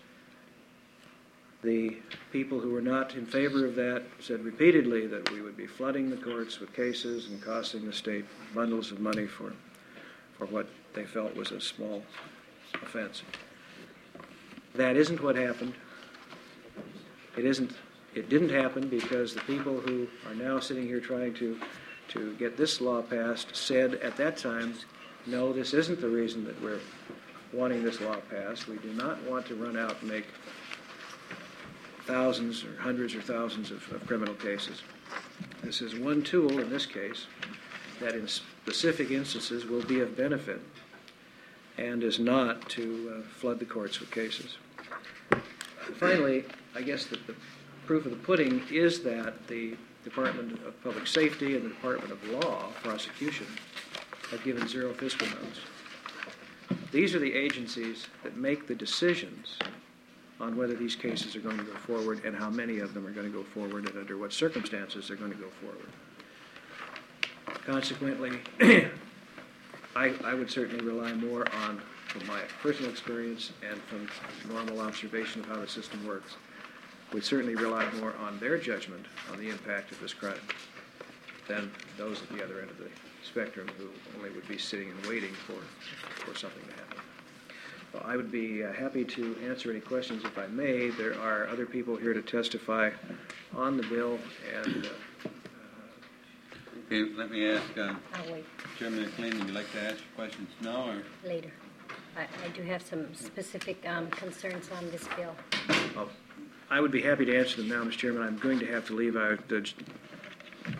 The people who were not in favor of that said repeatedly that we would be flooding the courts with cases and costing the state bundles of money for, for what they felt was a small offense. That isn't what happened. It isn't. It didn't happen because the people who are now sitting here trying to, to get this law passed said at that time, no, this isn't the reason that we're wanting this law passed. We do not want to run out and make thousands or hundreds or thousands of, of criminal cases. This is one tool in this case that in specific instances will be of benefit and is not to uh, flood the courts with cases. Finally, I guess that the proof of the pudding is that the Department of Public Safety and the Department of Law, prosecution, have given zero fiscal notes. These are the agencies that make the decisions on whether these cases are going to go forward and how many of them are going to go forward and under what circumstances they're going to go forward. Consequently, I, I would certainly rely more on, from my personal experience and from normal observation of how the system works, would certainly rely more on their judgment on the impact of this crime than those at the other end of the spectrum who only would be sitting and waiting for, for something to happen. Well, I would be uh, happy to answer any questions if I may. There are other people here to testify on the bill, and uh,
Okay, let me ask uh,
I'll wait
Chairman McLean, would you like to ask questions now or?
later. I, I do have some specific um, concerns on this bill.
oh, I would be happy to answer them now, Mister Chairman. I'm going to have to leave. I, the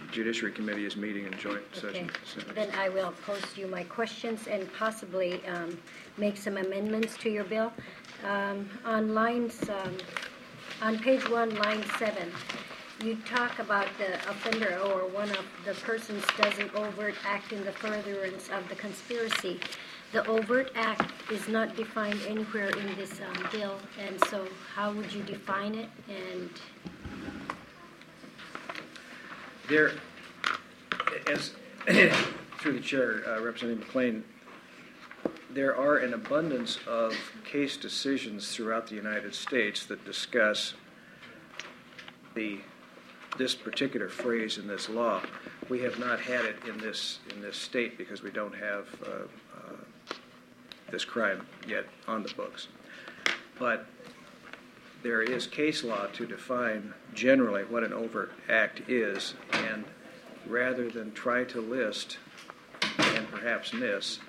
Judiciary Committee is meeting in joint
Okay,
session.
then I will post you my questions and possibly um, make some amendments to your bill. Um, On lines, um, on page one, line seven, you talk about the offender or one of the persons does an overt act in the furtherance of the conspiracy. The overt act is not defined anywhere in this um, bill, and so how would you define it? And
There, as through the chair, uh, Representative McLean, there are an abundance of case decisions throughout the United States that discuss the this particular phrase in this law. We have not had it in this in this state because we don't have uh, uh, this crime yet on the books. But there is case law to define generally what an overt act is, and rather than try to list and perhaps miss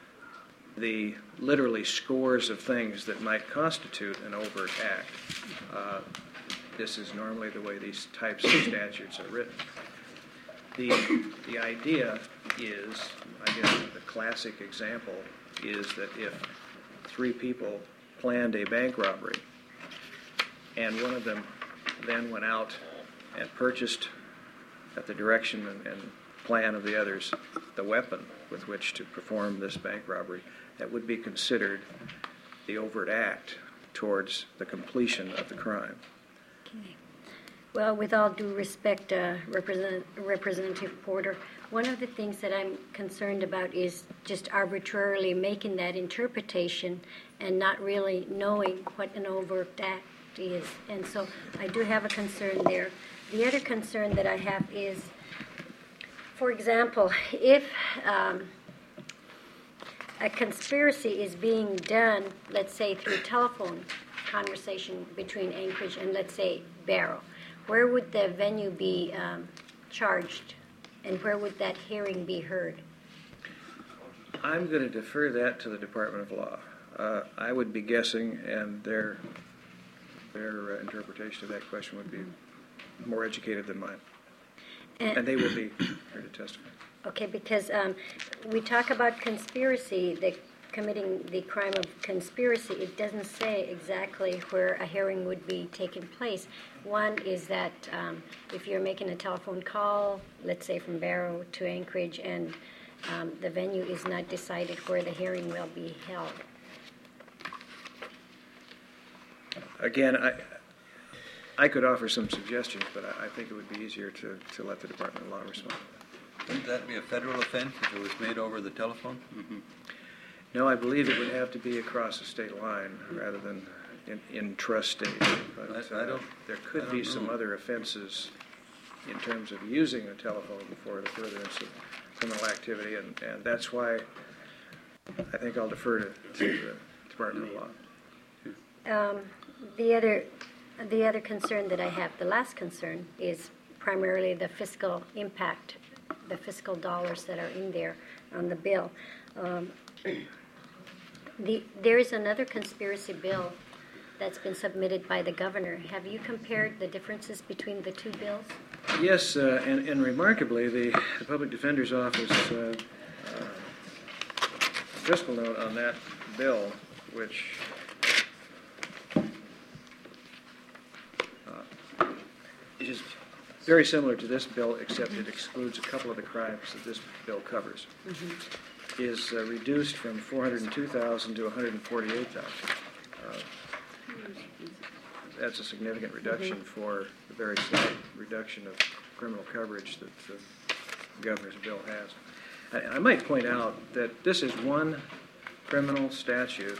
the literally scores of things that might constitute an overt act, uh, this is normally the way these types of statutes are written. The, the idea is, I guess the classic example is that if three people planned a bank robbery and one of them then went out and purchased, at the direction and, and plan of the others, the weapon with which to perform this bank robbery, that would be considered the overt act towards the completion of the crime.
Okay. Well, with all due respect, uh, Represent- Representative Porter, one of the things that I'm concerned about is just arbitrarily making that interpretation and not really knowing what an overt act is. And so I do have a concern there. The other concern that I have is, for example, if um, a conspiracy is being done, let's say through telephone conversation between Anchorage and, let's say, Barrow, where would the venue be um, charged, and where would that hearing be heard?
I'm going to defer that to the Department of Law. Uh, I would be guessing, and their their uh, interpretation of that question would be more educated than mine, and, and they will be here to testify.
Okay, because um, we talk about conspiracy, the committing the crime of conspiracy. It doesn't say exactly where a hearing would be taking place. One is that um, if you're making a telephone call, let's say from Barrow to Anchorage, and um, the venue is not decided where the hearing will be held.
Again, I I could offer some suggestions, but I, I think it would be easier to, to let the Department of Law respond.
Wouldn't that be a federal offense if it was made over the telephone?
Mm-hmm. No, I believe it would have to be across the state line rather than in, intrastate. But
I, I don't,
uh, there could
I
be
don't
some
know.
other offenses in terms of using a telephone for the furtherance of criminal activity, and, and that's why I think I'll defer to, to the Department of Law.
Um, the other, the other concern that I have, the last concern, is primarily the fiscal impact, the fiscal dollars that are in there on the bill. Um, the, there is another conspiracy bill that's been submitted by the governor. Have you compared the differences between the two bills?
Yes, uh, and, and remarkably, the, the Public Defender's Office uh, uh, fiscal note on that bill, which uh, is very similar to this bill, except it excludes a couple of the crimes that this bill covers, mm-hmm. is uh, reduced from four hundred two thousand dollars to one hundred forty-eight thousand dollars. Uh, that's a significant reduction mm-hmm. for the very slight reduction of criminal coverage that the governor's bill has. I, I might point out that this is one criminal statute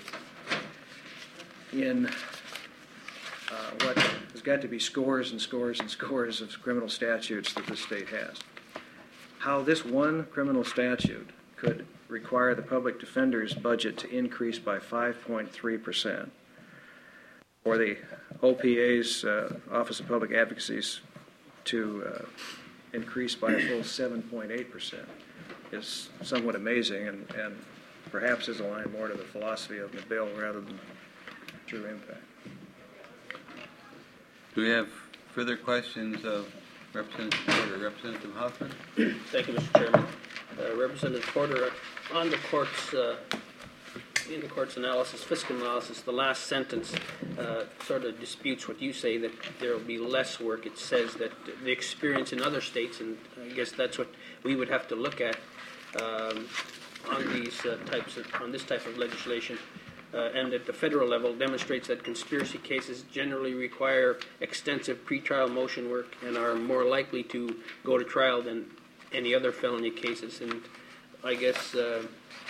in uh, what has got to be scores and scores and scores of criminal statutes that the state has. How this one criminal statute could require the public defender's budget to increase by five point three percent, or the O P A's uh, Office of Public Advocacy's to uh, increase by a full seven point eight percent is somewhat amazing, and, and perhaps is aligned more to the philosophy of the bill rather than true impact.
Do we have further questions of Representative Porter. Representative Hoffman?
Thank you, Mister Chairman. Uh, Representative Porter, on the court's uh, in the court's analysis, fiscal analysis, the last sentence uh, sort of disputes what you say, that there will be less work. It says that the experience in other states, and I guess that's what we would have to look at um, on these uh, types of, on this type of legislation, uh, and at the federal level demonstrates that conspiracy cases generally require extensive pretrial motion work and are more likely to go to trial than any other felony cases. And I guess uh,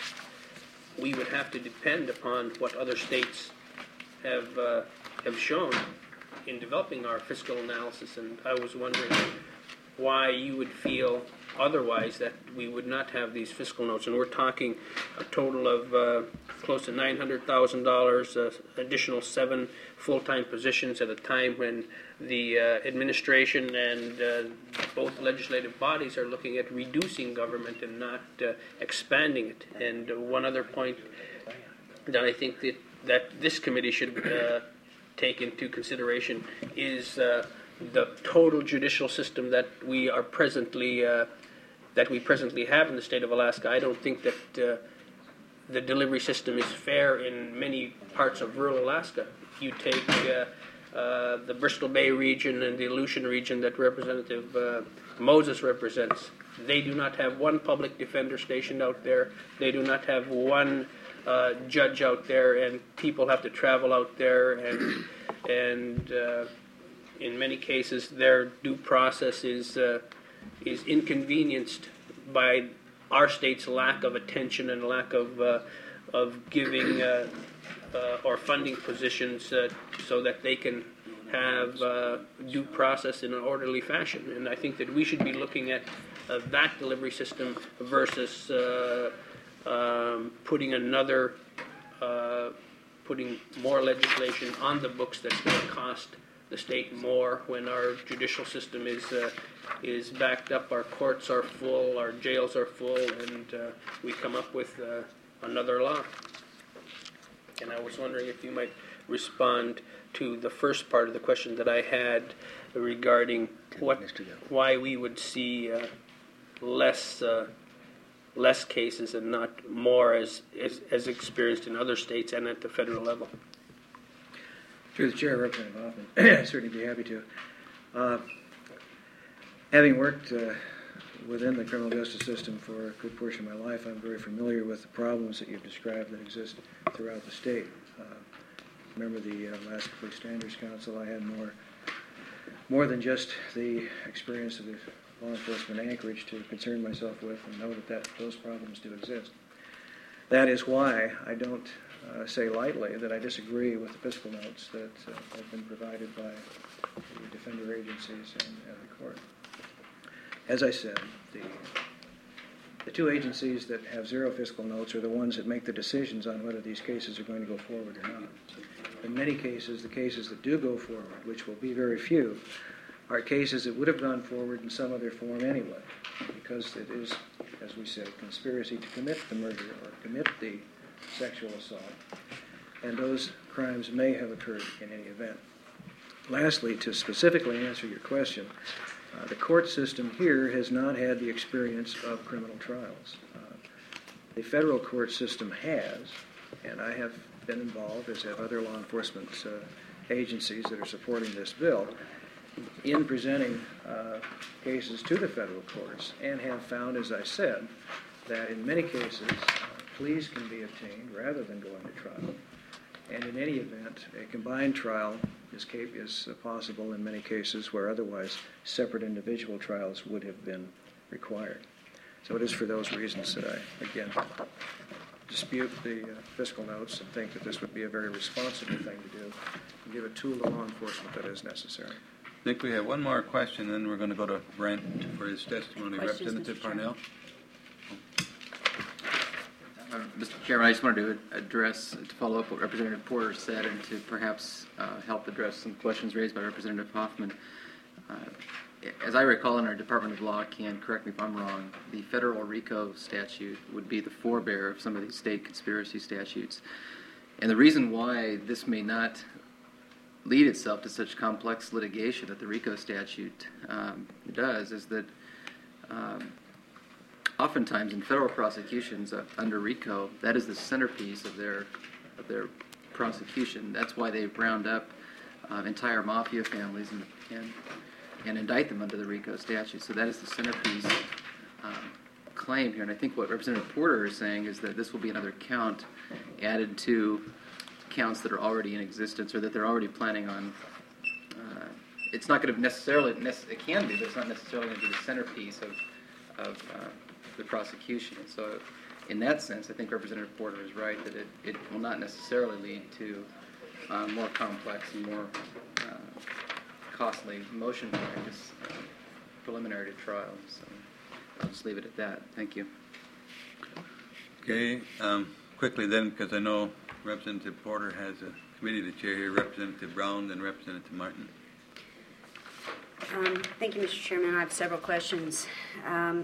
we would have to depend upon what other states have uh, have shown in developing our fiscal analysis. And I was wondering why you would feel otherwise, that we would not have these fiscal notes. And we're talking a total of uh, close to nine hundred thousand dollars, uh, additional seven full-time positions at a time when the uh, administration and uh, both legislative bodies are looking at reducing government and not uh, expanding it. And uh, one other point that I think that, that this committee should uh, take into consideration is uh, the total judicial system that we are presently uh, that we presently have in the state of Alaska. I don't think that uh, the delivery system is fair in many parts of rural Alaska. You take uh, uh, the Bristol Bay region and the Aleutian region that Representative uh, Moses represents. They do not have one public defender stationed out there. They do not have one uh, judge out there, and people have to travel out there, and and uh, in many cases their due process is uh, is inconvenienced by our state's lack of attention and lack of uh, of giving uh, uh, or funding positions uh, so that they can have uh, due process in an orderly fashion. And I think that we should be looking at uh, that delivery system versus uh, um, putting another, uh, putting more legislation on the books that's going to cost the state more when our judicial system is uh, is backed up, our courts are full, our jails are full, and uh, we come up with uh, another law. And I was wondering if you might respond to the first part of the question that I had regarding what, why we would see uh, less uh, less cases and not more as, as as experienced in other states and at the federal level.
Through the chair, Representative Hoffman, I'd certainly be happy to. Uh, having worked uh, within the criminal justice system for a good portion of my life, I'm very familiar with the problems that you've described that exist throughout the state. Uh, remember the uh, Alaska Police Standards Council, I had more, more than just the experience of the law enforcement anchorage to concern myself with, and know that, that those problems do exist. That is why I don't Uh, say lightly that I disagree with the fiscal notes that uh, have been provided by the defender agencies and, and the court. As I said, the, the two agencies that have zero fiscal notes are the ones that make the decisions on whether these cases are going to go forward or not. In many cases, the cases that do go forward, which will be very few, are cases that would have gone forward in some other form anyway, because it is, as we say, conspiracy to commit the murder or commit the sexual assault, and those crimes may have occurred in any event. Lastly, to specifically answer your question, uh, the court system here has not had the experience of criminal trials. Uh, the federal court system has, and I have been involved, as have other law enforcement uh, agencies that are supporting this bill, in presenting uh, cases to the federal courts, and have found, as I said, that in many cases pleas can be obtained rather than going to trial. And in any event, a combined trial is, cap- is possible in many cases where otherwise separate individual trials would have been required. So it is for those reasons that I, again, dispute the uh, fiscal notes and think that this would be a very responsible thing to do and give a tool to law enforcement that is necessary.
I think we have one more question, then we're going to go to Brent for his testimony.
Questions,
Representative
Mister Chairman?
Parnell.
Uh, Mister Chairman, I just wanted to address, to follow up what Representative Porter said and to perhaps uh, help address some questions raised by Representative Hoffman. Uh, as I recall, in our Department of Law, Ken, correct me if I'm wrong, the federal RICO statute would be the forebear of some of these state conspiracy statutes. And the reason why this may not lead itself to such complex litigation that the RICO statute um, does is that um, oftentimes in federal prosecutions uh, under RICO, that is the centerpiece of their of their prosecution. That's why they round up uh, entire mafia families and, and and indict them under the RICO statute. So that is the centerpiece um, claim here. And I think what Representative Porter is saying is that this will be another count added to counts that are already in existence or that they're already planning on. Uh, it's not going to necessarily, it can be, but it's not necessarily going to be the centerpiece of, of uh, the prosecution. And so in that sense, I think Representative Porter is right that it, it will not necessarily lead to uh, more complex and more uh, costly motion hearings uh, preliminary to trial. So I'll just leave it at that. Thank you.
Okay, um, quickly then, because I know Representative Porter has a committee to chair here, Representative Brown, then Representative Martin.
Um, thank you, Mister Chairman. I have several questions. Um,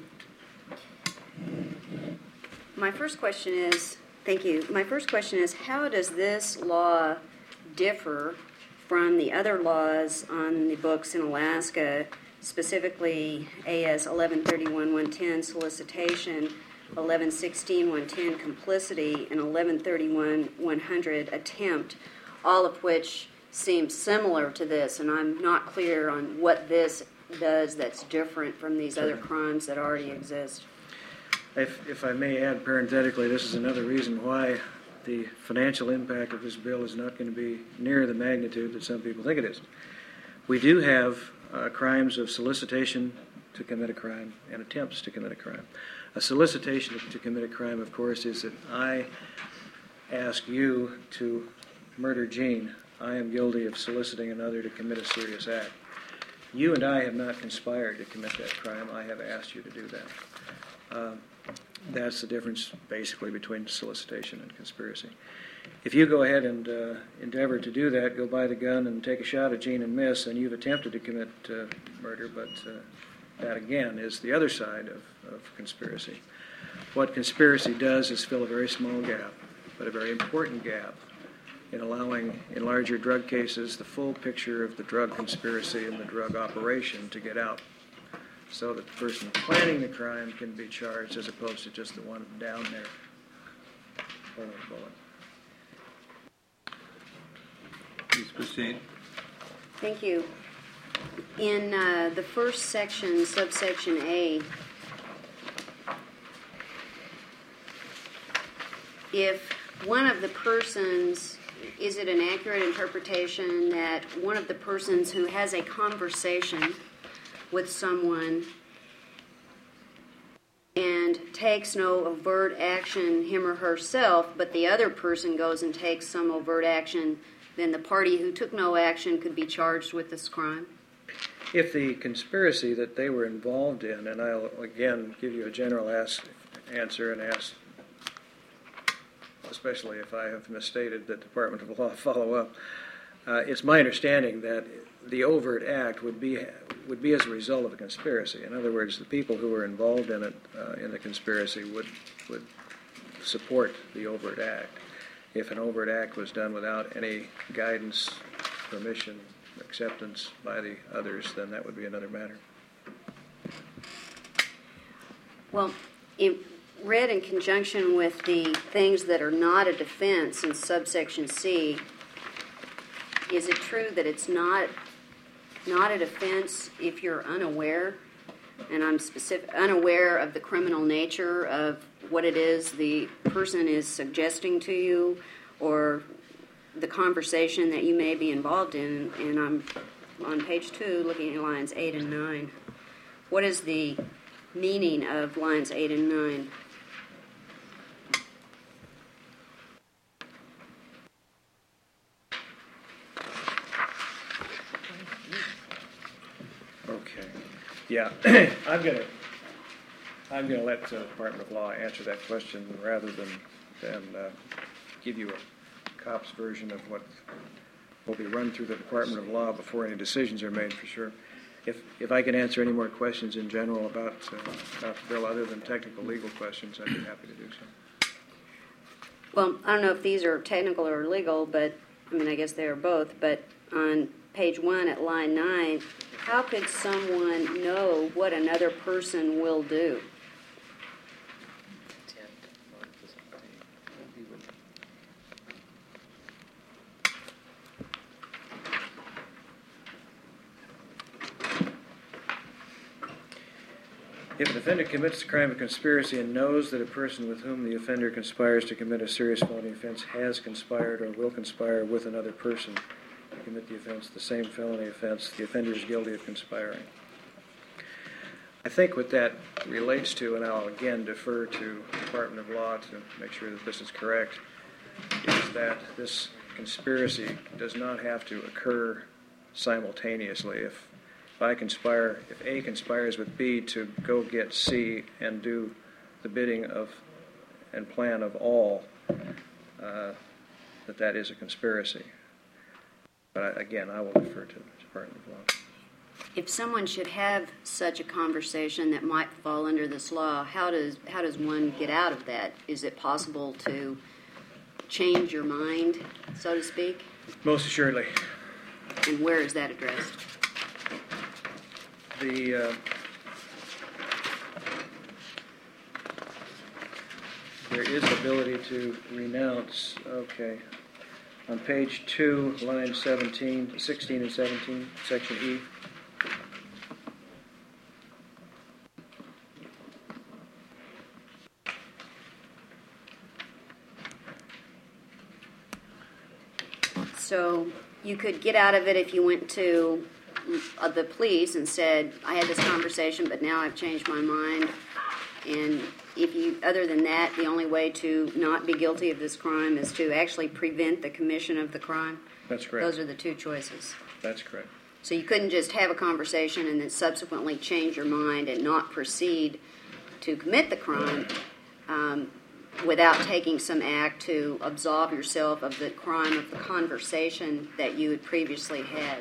my first question is, thank you. My first question is, how does this law differ from the other laws on the books in Alaska, specifically A S eleven thirty-one one ten solicitation, eleven sixteen one ten complicity, and eleven thirty-one one hundred attempt, all of which seem similar to this, and I'm not clear on what this does that's different from these other crimes that already exist.
If, if I may add parenthetically, this is another reason why the financial impact of this bill is not going to be near the magnitude that some people think it is. We do have uh, crimes of solicitation to commit a crime and attempts to commit a crime. A solicitation to commit a crime, of course, is that I ask you to murder Jean. I am guilty of soliciting another to commit a serious act. You and I have not conspired to commit that crime. I have asked you to do that. Uh, that's the difference, basically, between solicitation and conspiracy. If you go ahead and uh, endeavor to do that, go buy the gun and take a shot at Jean and miss, and you've attempted to commit uh, murder, but uh, that, again, is the other side of, of conspiracy. What conspiracy does is fill a very small gap, but a very important gap, in allowing, in larger drug cases, the full picture of the drug conspiracy and the drug operation to get out, so that the person planning the crime can be charged as opposed to just the one down there pulling the bullet.
Please proceed.
Thank you. In uh, the first section, subsection A, if one of the persons, is it an accurate interpretation that one of the persons who has a conversation with someone and takes no overt action, him or herself, but the other person goes and takes some overt action, then the party who took no action could be charged with this crime?
If the conspiracy that they were involved in, and I'll again give you a general ask, answer and ask, especially if I have misstated, that Department of Law follow up, uh, it's my understanding that the overt act would be would be as a result of a conspiracy. In other words, the people who were involved in it, uh, in the conspiracy, would would support the overt act. If an overt act was done without any guidance, permission, acceptance by the others, then that would be another matter.
Well, in, read in conjunction with the things that are not a defense in subsection C, is it true that it's not not a defense if you're unaware, and I'm specific, unaware of the criminal nature of what it is the person is suggesting to you, or the conversation that you may be involved in? And I'm on page two, looking at lines eight and nine. What is the meaning of lines eight and nine?
Okay. Yeah, I'm gonna I'm gonna let the Department of Law answer that question rather than than uh, give you a cop's version of what will be run through the Department of Law before any decisions are made, for sure. If if I can answer any more questions in general about uh, about the bill other than technical legal questions, I'd be happy to do so.
Well, I don't know if these are technical or legal, but I mean, I guess they are both. But on page one at line nine, how could someone know what another person will do?
If an offender commits the crime of conspiracy and knows that a person with whom the offender conspires to commit a serious felony offense has conspired or will conspire with another person to commit the offense, the same felony offense, the offender is guilty of conspiring. I think what that relates to, and I'll again defer to the Department of Law to make sure that this is correct, is that this conspiracy does not have to occur simultaneously. If If I conspire, if A conspires with B to go get C and do the bidding of and plan of all, uh, that that is a conspiracy. But I, again, I will defer to the Department of Law.
If someone should have such a conversation that might fall under this law, how does how does one get out of that? Is it possible to change your mind, so to speak?
Most assuredly.
And where is that addressed?
The uh, there is ability to renounce. Okay, on page two, line seventeen, sixteen, and seventeen, section E.
So you could get out of it if you went to uh, the police and said, I had this conversation, but now I've changed my mind. And if you, other than that, the only way to not be guilty of this crime is to actually prevent the commission of the crime.
That's correct.
Those are the two choices.
That's correct.
So you couldn't just have a conversation and then subsequently change your mind and not proceed to commit the crime um, without taking some act to absolve yourself of the crime of the conversation that you had previously had.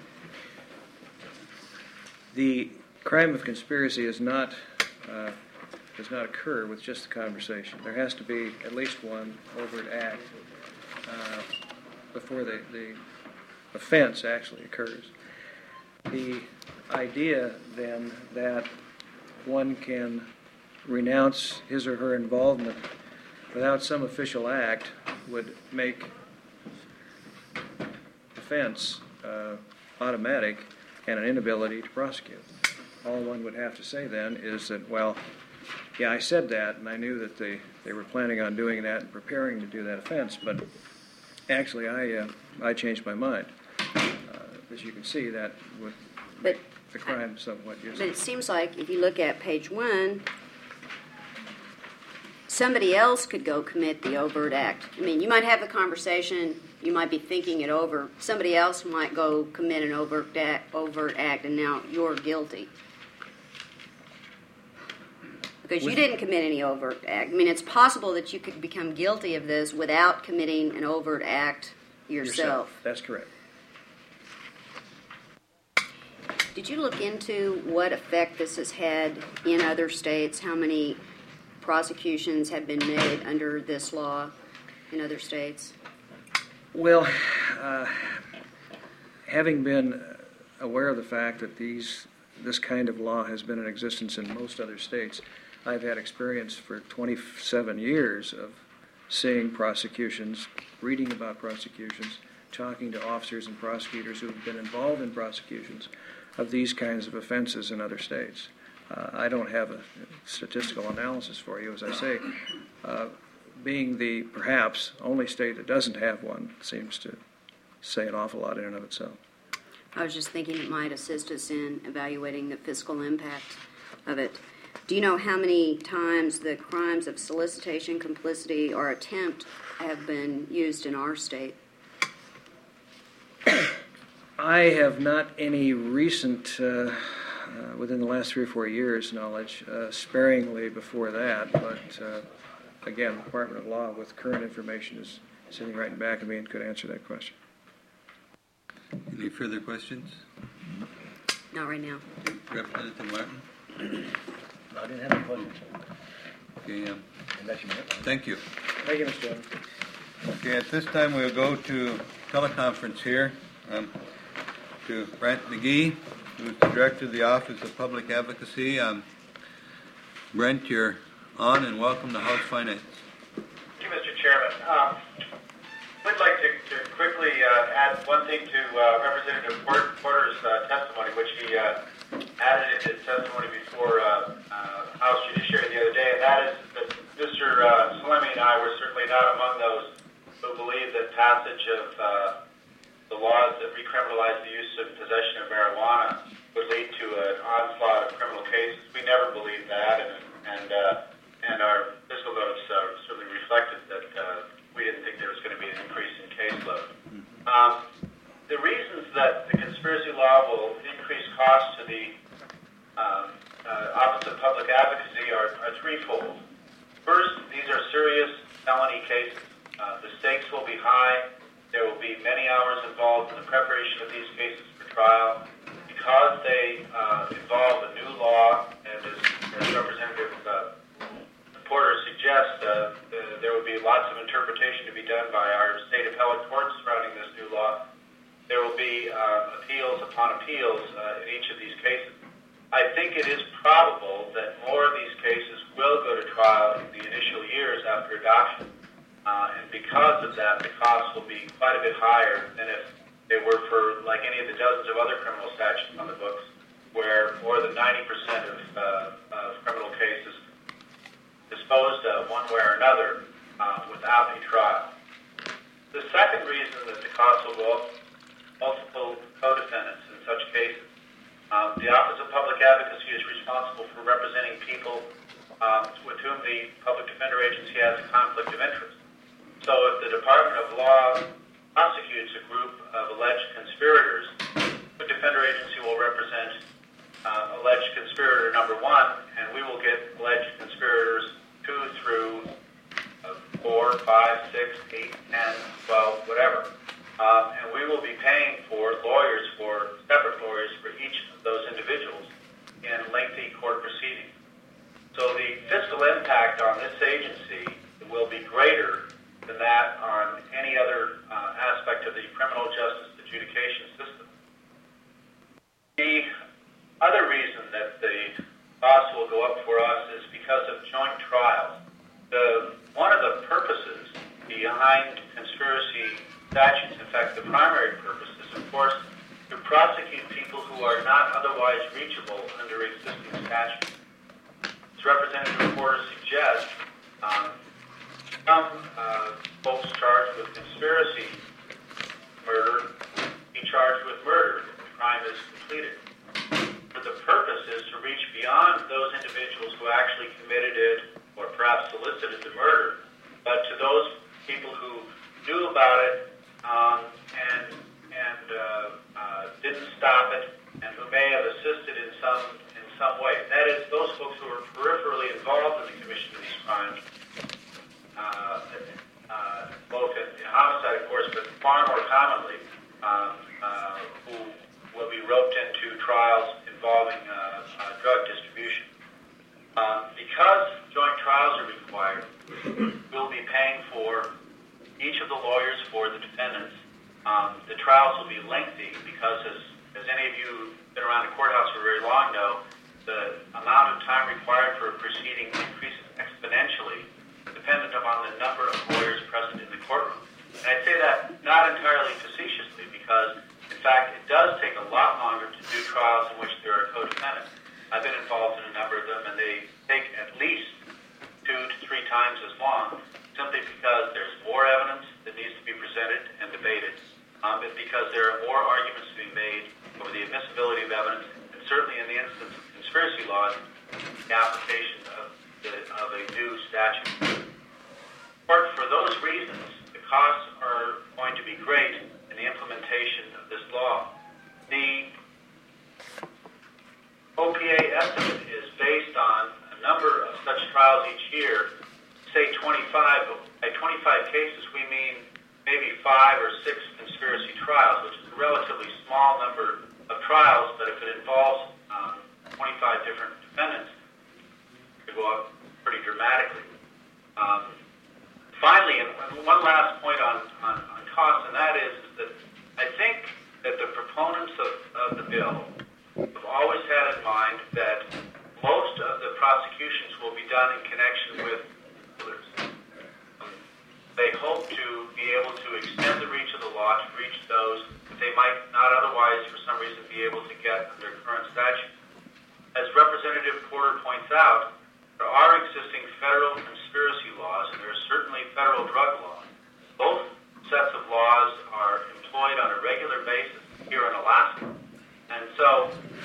The crime of conspiracy is not uh, does not occur with just the conversation. There has to be at least one overt act uh, before the, the offense actually occurs. The idea, then, that one can renounce his or her involvement without some official act would make offense uh, automatic and an inability to prosecute. All one would have to say then is that, well, yeah, I said that, and I knew that they, they were planning on doing that and preparing to do that offense, but actually I uh, I changed my mind. Uh, as you can see, that would
but,
the crime somewhat useful.
But it seems like if you look at page one, somebody else could go commit the overt act. I mean, you might have the conversation, you might be thinking it over. Somebody else might go commit an overt act, overt act, and now you're guilty. Because you didn't commit any overt act. I mean, it's possible that you could become guilty of this without committing an overt act yourself.
yourself. That's correct.
Did you look into what effect this has had in other states? How many prosecutions have been made under this law in other states?
Well, uh, having been aware of the fact that these this kind of law has been in existence in most other states, I've had experience for twenty-seven years of seeing prosecutions, reading about prosecutions, talking to officers and prosecutors who have been involved in prosecutions of these kinds of offenses in other states. Uh, I don't have a statistical analysis for you, as I say. Uh, being the, perhaps, only state that doesn't have one seems to say an awful lot in and of itself.
I was just thinking it might assist us in evaluating the fiscal impact of it. Do you know how many times the crimes of solicitation, complicity, or attempt have been used in our state?
I have not any recent, uh, uh, within the last three or four years, knowledge, uh, sparingly before that, but uh, again, the Department of Law, with current information, is sitting right in back of me and could answer that question.
Any further questions?
Not right now.
Representative Martin?
I didn't have a question.
Okay, um,
Unless you have one.
thank you.
Thank you, Mister Chairman.
Okay, at this time we'll go to teleconference here um, to Brent McGee, who's the Director of the Office of Public Advocacy. Um, Brent, you're on, and welcome to House Finance.
Thank you, Mister Chairman. Um, I'd like to, to quickly uh, add one thing to uh, Representative Porter's uh, testimony, which he uh, added in his testimony before uh, uh, House Judiciary the other day, and that is that Mister Uh, Salemi and I were certainly not among those who believe that passage of uh, the laws that recriminalize the use and possession of marijuana would lead to an onslaught of criminal cases. We never believed that, and and uh, and our fiscal notes uh, certainly reflected that uh, we didn't think there was going to be an increase in caseload. Um, the reasons that the conspiracy law will increase costs to the um, uh, Office of Public Advocacy are, are threefold. First, these are serious felony cases. Uh, the stakes will be high. There will be many hours involved in the preparation of these cases for trial. Because they uh, involve a new law, and as, as Representative uh, Porter suggests, uh, uh, there will be lots of interpretation to be done by our state appellate courts surrounding this new law. There will be uh, appeals upon appeals uh, in each of these cases. I think it is probable that more of these cases will go to trial in the initial years after adoption. Uh, and because of that, the costs will be quite a bit higher than if they were for like any of the dozens of other criminal statutes on the books, where more than ninety percent of, uh, of criminal cases disposed of one way or another uh, without a trial. The second reason that the costs will go up, multiple co-defendants in such cases. Um, the Office of Public Advocacy is responsible for representing people um, with whom the Public Defender Agency has a conflict of interest. So if the Department of Law prosecutes a group of alleged conspirators, the Defender Agency will represent uh, alleged conspirator number one, and we will get alleged conspirators two through uh, four, five, six, eight, ten, twelve, whatever. Um, and we will be paying for lawyers, for separate lawyers for each of those individuals in lengthy court proceedings. So the fiscal impact on this agency will be greater than that on any other uh, aspect of the criminal justice adjudication system. The other reason that the costs will go up for us is because of joint trials. The, one of the purposes behind conspiracy statutes, in fact, the primary purpose is, of course, to prosecute people who are not otherwise reachable under existing statutes. As Representative Porter suggests, um, some uh, folks charged with conspiracy murder be charged with murder if the crime is completed. But the purpose is to reach beyond those individuals who actually committed it or perhaps solicited the murder, but to those people who knew about it um, and and uh, uh, didn't stop it, and who may have assisted in some in some way. That is, those folks who are peripherally involved in the commission of these crimes. Uh, uh, both in, in homicide, of course, but far more commonly, um, uh, who will be roped into trials involving uh, uh, drug distribution. Uh, because joint trials are required, we'll be paying for each of the lawyers for the defendants. Um, the trials will be lengthy because, as, as any of you who've been around the courthouse for very long know, the amount of time required for a proceeding increases exponentially, dependent upon the number of lawyers present in the courtroom. And I say that not entirely facetiously because, in fact, it does take a lot longer to do trials in which there are co-defendants. I've been involved in a number of them, and they take at least two to three times as long, simply because there's more evidence that needs to be presented and debated, um, and because there are more arguments to be made over the admissibility of evidence, and certainly in the instance of conspiracy laws, the application of, the, of a new statute. For those reasons, the costs are going to be great in the implementation of this law. The O P A estimate is based on a number of such trials each year. Say twenty-five, by twenty-five cases we mean maybe five or six conspiracy trials, which is a relatively small number of trials, but if it involves um, twenty-five different defendants, it could go up pretty dramatically. Um, Finally, and one last point on, on, on costs, and that is that I think that the proponents of, of the bill have always had in mind that most of the prosecutions will be done in connection with dealers. They hope to be able to extend the reach of the law to reach those that they might not otherwise, for some reason, be able to get under current statute. As Representative Porter points out, there are existing federal conspiracy laws, and there is certainly federal drug law. Both sets of laws are employed on a regular basis here in Alaska. And so,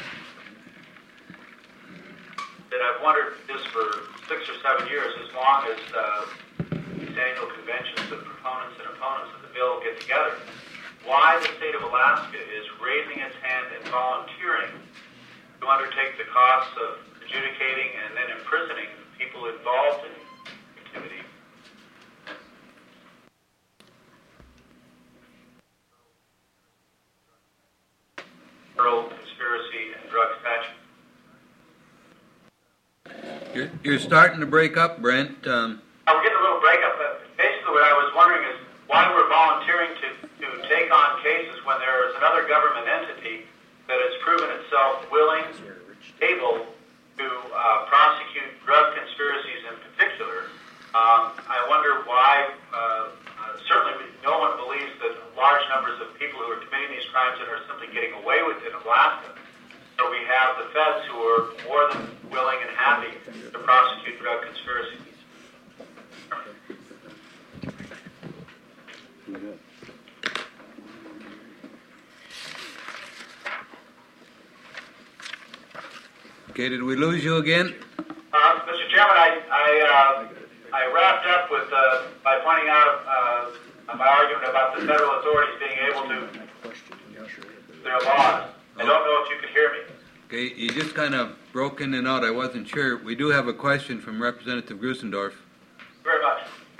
that I've wondered this for six or seven years, as long as uh, these annual conventions of proponents and opponents of the bill get together, why the state of Alaska is raising its hand and volunteering to undertake the costs of adjudicating and then imprisoning people involved in activity. Federal conspiracy and drug statute.
You're, you're starting to break up, Brent. Um,
I'm getting a little breakup, but basically what I was wondering is why we're volunteering to, to take on cases when there is another government entity that has proven itself willing, able to uh, prosecute drug conspiracies in particular. Um, I wonder why, uh, uh, certainly no one believes that large numbers of people who are committing these crimes and are simply getting away with it in Alaska. So we have the feds who are more than willing and happy to prosecute drug conspiracies.
Okay, did we lose you again?
Uh, Mister Chairman, I I, uh, I wrapped up with uh, by pointing out uh, my argument about the federal authorities being able to their laws. I don't know if you could hear me.
Okay, you just kind of broke in and out. I wasn't sure. We do have a question from Representative Grusendorf.
Very much.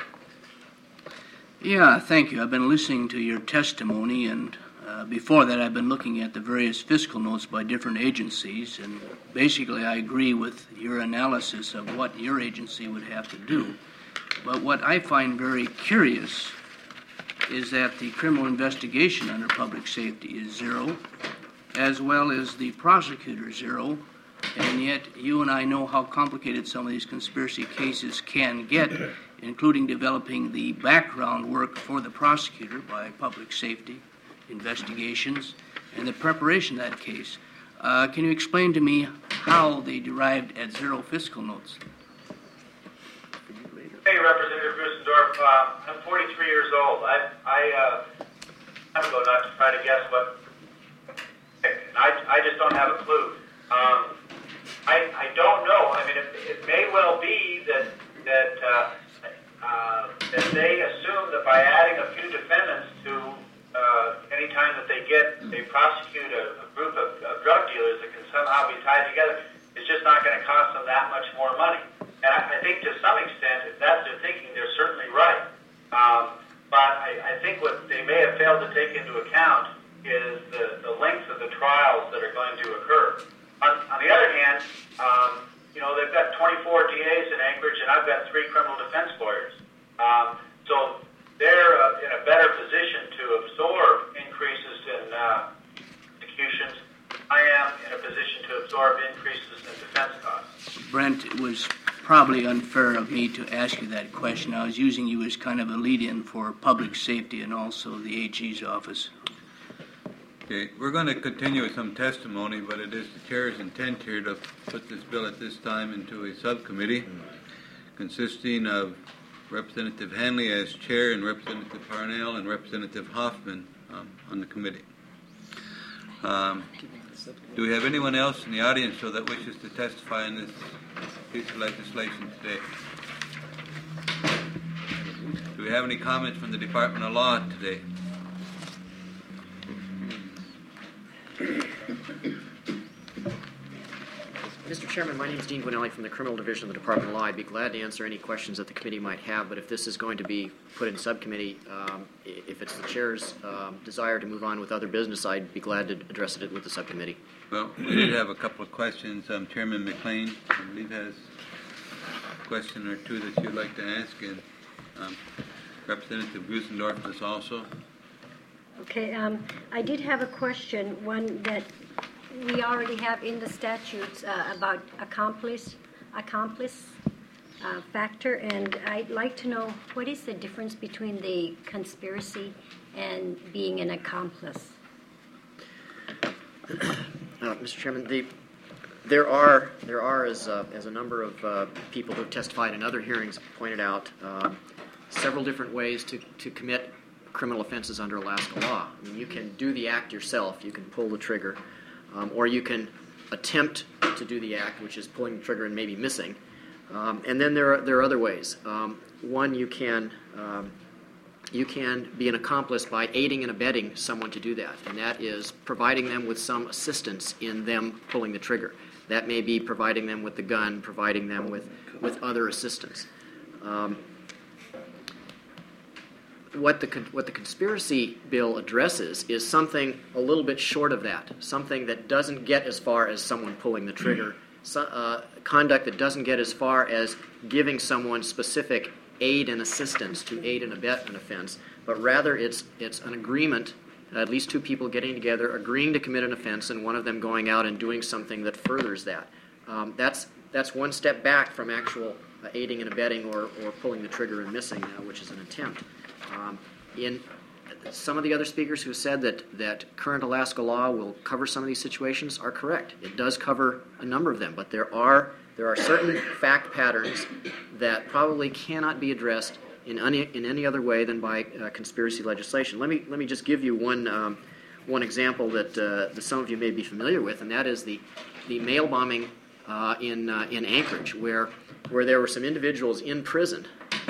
Yeah, thank you. I've been listening to your testimony, and uh, before that I've been looking at the various fiscal notes by different agencies, and basically I agree with your analysis of what your agency would have to do. But what I find very curious is that the criminal investigation under public safety is zero, as well as the prosecutor zero, and yet you and I know how complicated some of these conspiracy cases can get, including developing the background work for the prosecutor by public safety investigations and the preparation of that case. Uh, can you explain to me how they derived at zero fiscal notes?
Hey, Representative Grusendorf, uh, I'm forty-three years old. I, I, uh, I'm going to go not to try to guess what, I, I just don't have a clue. Um, I, I don't know. I mean, it, it may well be that, that, uh, uh, that they assume that by adding a few defendants to, uh, any time that they get, they prosecute a, a group of, of drug dealers that can somehow be tied together, it's just not going to cost them that much more money. And I, I think to some extent, if that's their thinking, they're certainly right. Um, but I, I think what they may have failed to take into account is the, the length of the trials that are going to occur. On, on the other hand, um, you know, they've got twenty-four D As in Anchorage, and I've got three criminal defense lawyers. Um, so they're uh, in a better position to absorb increases in uh, executions. I am in a position to absorb increases in defense costs.
Brent, it was probably unfair of me to ask you that question. I was using you as kind of a lead-in for public safety and also the A G's office.
Okay, we're going to continue with some testimony, but it is the chair's intent here to put this bill at this time into a subcommittee consisting of Representative Hanley as chair and Representative Parnell and Representative Hoffman um, on the committee. Um, do we have anyone else in the audience so that wishes to testify in this piece of legislation today? Do we have any comments from the Department of Law today?
Mister Chairman, my name is Dean Guinelli from the Criminal Division of the Department of Law. I'd be glad to answer any questions that the committee might have, but if this is going to be put in subcommittee, um, if it's the chair's um, desire to move on with other business, I'd be glad to address it with the subcommittee.
Well, we did have a couple of questions. Um, Chairman McLean, I believe, has a question or two that you'd like to ask, and um, Representative Grusendorf does also.
Okay, um, I did have a question, one that we already have in the statutes uh, about accomplice, accomplice uh, factor, and I'd like to know what is the difference between the conspiracy and being an accomplice?
Uh, Mister Chairman, the, there are there are as uh, as a number of uh, people who have testified in other hearings pointed out uh, several different ways to, to commit criminal offenses under Alaska law. I mean, you can do the act yourself. You can pull the trigger, um, or you can attempt to do the act, which is pulling the trigger and maybe missing. Um, and then there are there are other ways. Um, one, you can um, you can be an accomplice by aiding and abetting someone to do that, and that is providing them with some assistance in them pulling the trigger. That may be providing them with the gun, providing them with, with other assistance. Um, what the what the conspiracy bill addresses is something a little bit short of that, something that doesn't get as far as someone pulling the trigger, so, uh, conduct that doesn't get as far as giving someone specific aid and assistance to aid and abet an offense, but rather it's it's an agreement, at least two people getting together, agreeing to commit an offense, and one of them going out and doing something that furthers that. Um, that's that's one step back from actual uh, aiding and abetting or, or pulling the trigger and missing, uh, which is an attempt. Um, in some of the other speakers who said that, that current Alaska law will cover some of these situations are correct. It does cover a number of them, but there are there are certain fact patterns that probably cannot be addressed in any, in any other way than by uh, conspiracy legislation. Let me let me just give you one um, one example that, uh, that some of you may be familiar with, and that is the the mail bombing uh, in uh, in Anchorage, where where there were some individuals in prison,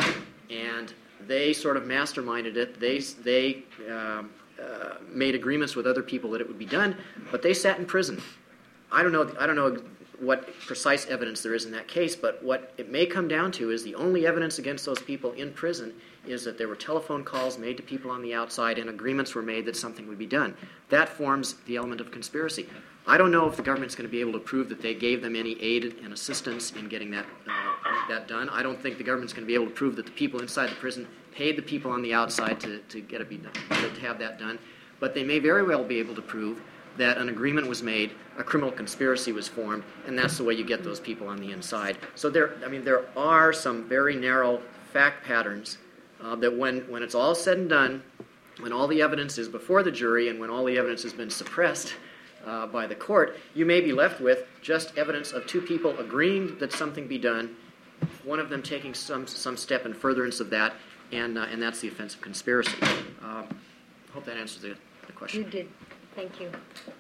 and they sort of masterminded it. They they um, uh, made agreements with other people that it would be done, but they sat in prison. I don't know. I don't know what precise evidence there is in that case, but what it may come down to is the only evidence against those people in prison is that there were telephone calls made to people on the outside and agreements were made that something would be done. That forms the element of conspiracy. I don't know if the government's going to be able to prove that they gave them any aid and assistance in getting that uh, that done. I don't think the government's going to be able to prove that the people inside the prison paid the people on the outside to, to get it be done, to have that done. But they may very well be able to prove that an agreement was made, a criminal conspiracy was formed, and that's the way you get those people on the inside. So there, I mean, there are some very narrow fact patterns uh, that when, when it's all said and done, when all the evidence is before the jury and when all the evidence has been suppressed uh, by the court, you may be left with just evidence of two people agreeing that something be done, one of them taking some some step in furtherance of that, and uh, and that's the offense of conspiracy. Uh, I hope that answers the, the question.
You did. Thank you.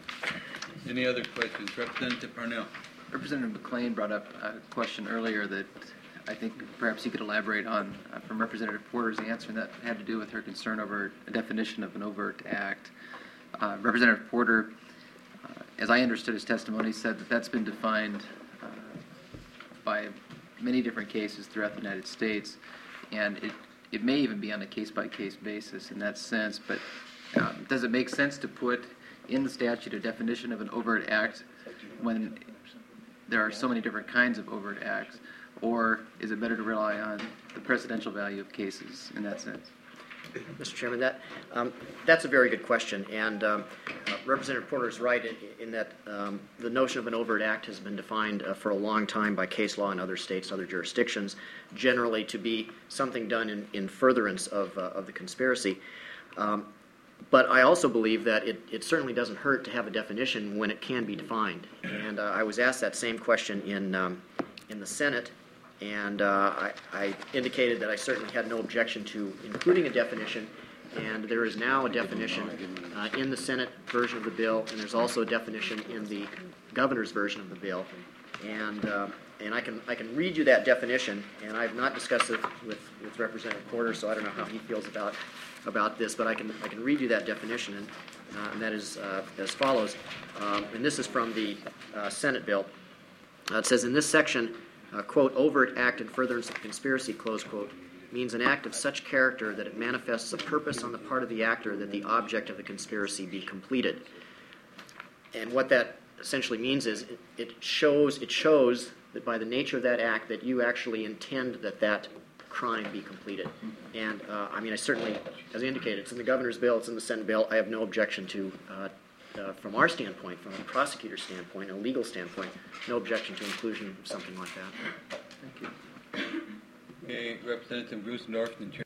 Any other questions? Representative Parnell.
Representative McLean brought up a question earlier that I think perhaps you could elaborate on uh, from Representative Porter's answer, and that had to do with her concern over a definition of an overt act. Uh, Representative Porter, uh, as I understood his testimony, said that that's been defined uh, by many different cases throughout the United States, and it, it may even be on a case-by-case basis in that sense, but um, does it make sense to put in the statute a definition of an overt act when there are so many different kinds of overt acts, or is it better to rely on the precedential value of cases in that sense?
Mister Chairman, that um, that's a very good question, and um, uh, Representative Porter is right in, in that um, the notion of an overt act has been defined uh, for a long time by case law in other states, other jurisdictions, generally to be something done in, in furtherance of, uh, of the conspiracy. Um, But I also believe that it, it certainly doesn't hurt to have a definition when it can be defined. And uh, I was asked that same question in um, in the Senate, and uh, I, I indicated that I certainly had no objection to including a definition. And there is now a definition uh, in the Senate version of the bill, and there's also a definition in the governor's version of the bill. And uh, and I can I can read you that definition, and I've not discussed it with, with Representative Porter, so I don't know how he feels about about this, but I can I can read you that definition, and, uh, and that is uh, as follows. Um, and this is from the uh, Senate bill. Uh, it says in this section, uh, quote, overt act in furtherance of conspiracy, close quote, means an act of such character that it manifests a purpose on the part of the actor that the object of the conspiracy be completed. And what that essentially means is it, it shows it shows that by the nature of that act that you actually intend that that crime be completed. And uh, I mean, I certainly, as I indicated, it's in the governor's bill, it's in the Senate bill. I have no objection to, uh, uh, from our standpoint, from a prosecutor's standpoint, a legal standpoint, no objection to inclusion of something like that.
Thank you. Okay, Representative Bruce North, the chair.